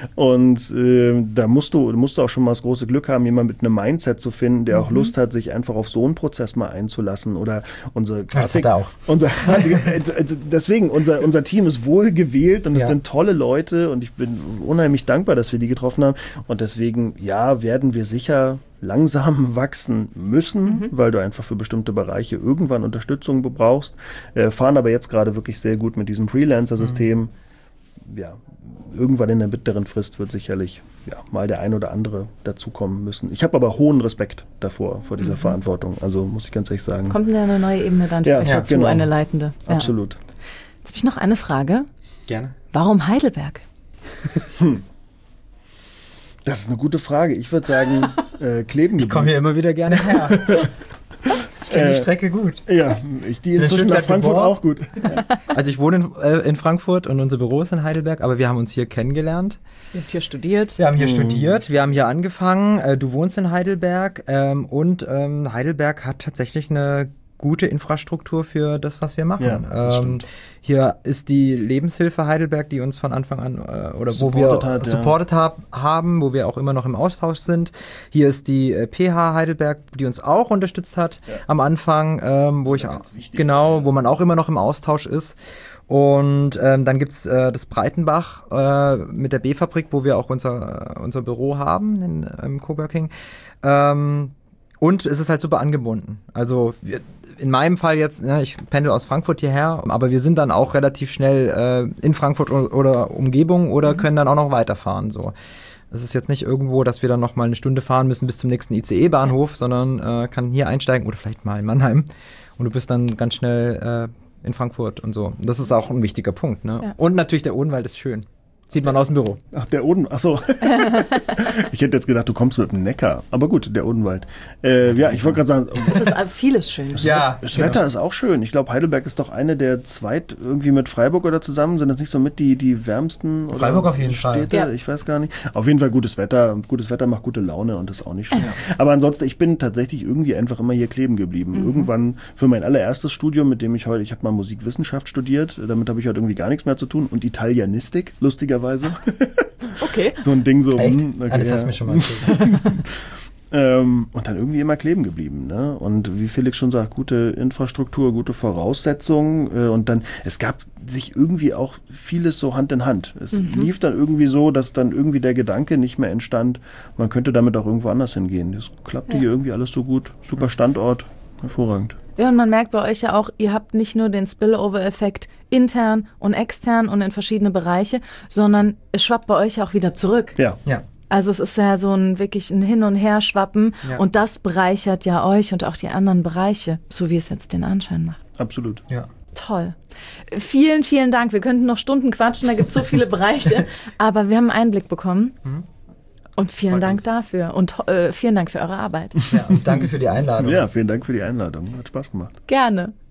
Da musst du auch schon mal das große Glück haben, jemanden mit einem Mindset zu finden, der auch Lust hat, sich einfach auf so einen Prozess mal einzulassen. Oder unser Grafik. Das hat er auch. Deswegen, unser Team ist wohl gewählt und es sind tolle Leute und ich bin unheimlich dankbar, dass wir die getroffen haben. Und deswegen, ja, werden wir sicher langsam wachsen müssen, weil du einfach für bestimmte Bereiche irgendwann Unterstützung brauchst, fahren aber jetzt gerade wirklich sehr gut mit diesem Freelancer-System. Ja, irgendwann in der mittleren Frist wird sicherlich mal der ein oder andere dazukommen müssen. Ich habe aber hohen Respekt davor, vor dieser Verantwortung. Also muss ich ganz ehrlich sagen. Kommt eine neue Ebene dann für euch dazu, genau. eine leitende. Ja. Absolut. Jetzt habe ich noch eine Frage. Gerne. Warum Heidelberg? Das ist eine gute Frage. Ich würde sagen, kleben Ich komme hier immer wieder gerne her. Ich kenne die Strecke gut. Ja, die inzwischen nach Frankfurt auch gut. Also ich wohne in Frankfurt und unser Büro ist in Heidelberg, aber wir haben uns hier kennengelernt. Ihr habt hier studiert. Wir haben hier studiert, wir haben hier angefangen. Du wohnst in Heidelberg und Heidelberg hat tatsächlich eine gute Infrastruktur für das, was wir machen. Ja, das stimmt. Hier ist die Lebenshilfe Heidelberg, die uns von Anfang an wo wir haben, wo wir auch immer noch im Austausch sind. Hier ist die PH Heidelberg, die uns auch unterstützt hat am Anfang, wo man auch immer noch im Austausch ist. Und dann gibt's das Breitenbach mit der B-Fabrik, wo wir auch unser Büro haben im Coworking. Und es ist halt super angebunden. Also in meinem Fall jetzt, ich pendel aus Frankfurt hierher, aber wir sind dann auch relativ schnell in Frankfurt oder Umgebung oder können dann auch noch weiterfahren. So. Es ist jetzt nicht irgendwo, dass wir dann noch mal eine Stunde fahren müssen bis zum nächsten ICE-Bahnhof, sondern kann hier einsteigen oder vielleicht mal in Mannheim. Und du bist dann ganz schnell in Frankfurt und so. Das ist auch ein wichtiger Punkt. Ne? Ja. Und natürlich der Odenwald ist schön. Sieht man aus dem Büro. Ach, der Odenwald. Ach so. Ich hätte jetzt gedacht, du kommst mit dem Neckar. Aber gut, der Odenwald. Ich wollte gerade sagen. Es ist vieles schön. Das Wetter ist auch schön. Ich glaube, Heidelberg ist doch eine der irgendwie mit Freiburg oder zusammen. Sind das nicht so mit die wärmsten Freiburg auf jeden Städte? Fall. Ich weiß gar nicht. Auf jeden Fall gutes Wetter. Gutes Wetter macht gute Laune und das ist auch nicht schlimm. Aber ansonsten, ich bin tatsächlich irgendwie einfach immer hier kleben geblieben. Irgendwann für mein allererstes Studium, mit dem ich habe mal Musikwissenschaft studiert. Damit habe ich heute irgendwie gar nichts mehr zu tun. Und Italienistik, lustigerweise. Okay. So ein Ding so. Echt? Okay, das hast du mir schon mal erzählt. Und dann irgendwie immer kleben geblieben. Ne? Und wie Felix schon sagt, gute Infrastruktur, gute Voraussetzungen. Und dann, es gab sich irgendwie auch vieles so Hand in Hand. Es lief dann irgendwie so, dass dann irgendwie der Gedanke nicht mehr entstand, man könnte damit auch irgendwo anders hingehen. Das klappte hier irgendwie alles so gut. Super Standort, hervorragend. Ja, und man merkt bei euch ja auch, ihr habt nicht nur den Spillover-Effekt intern und extern und in verschiedene Bereiche, sondern es schwappt bei euch auch wieder zurück. Ja. Also es ist ja so wirklich ein Hin- und Herschwappen und das bereichert ja euch und auch die anderen Bereiche, so wie es jetzt den Anschein macht. Absolut. Ja. Toll. Vielen, vielen Dank. Wir könnten noch Stunden quatschen, da gibt es so viele Bereiche, aber wir haben einen Einblick bekommen. Und vielen Dank dafür und vielen Dank für eure Arbeit. Ja, und danke für die Einladung. Ja, vielen Dank für die Einladung. Hat Spaß gemacht. Gerne.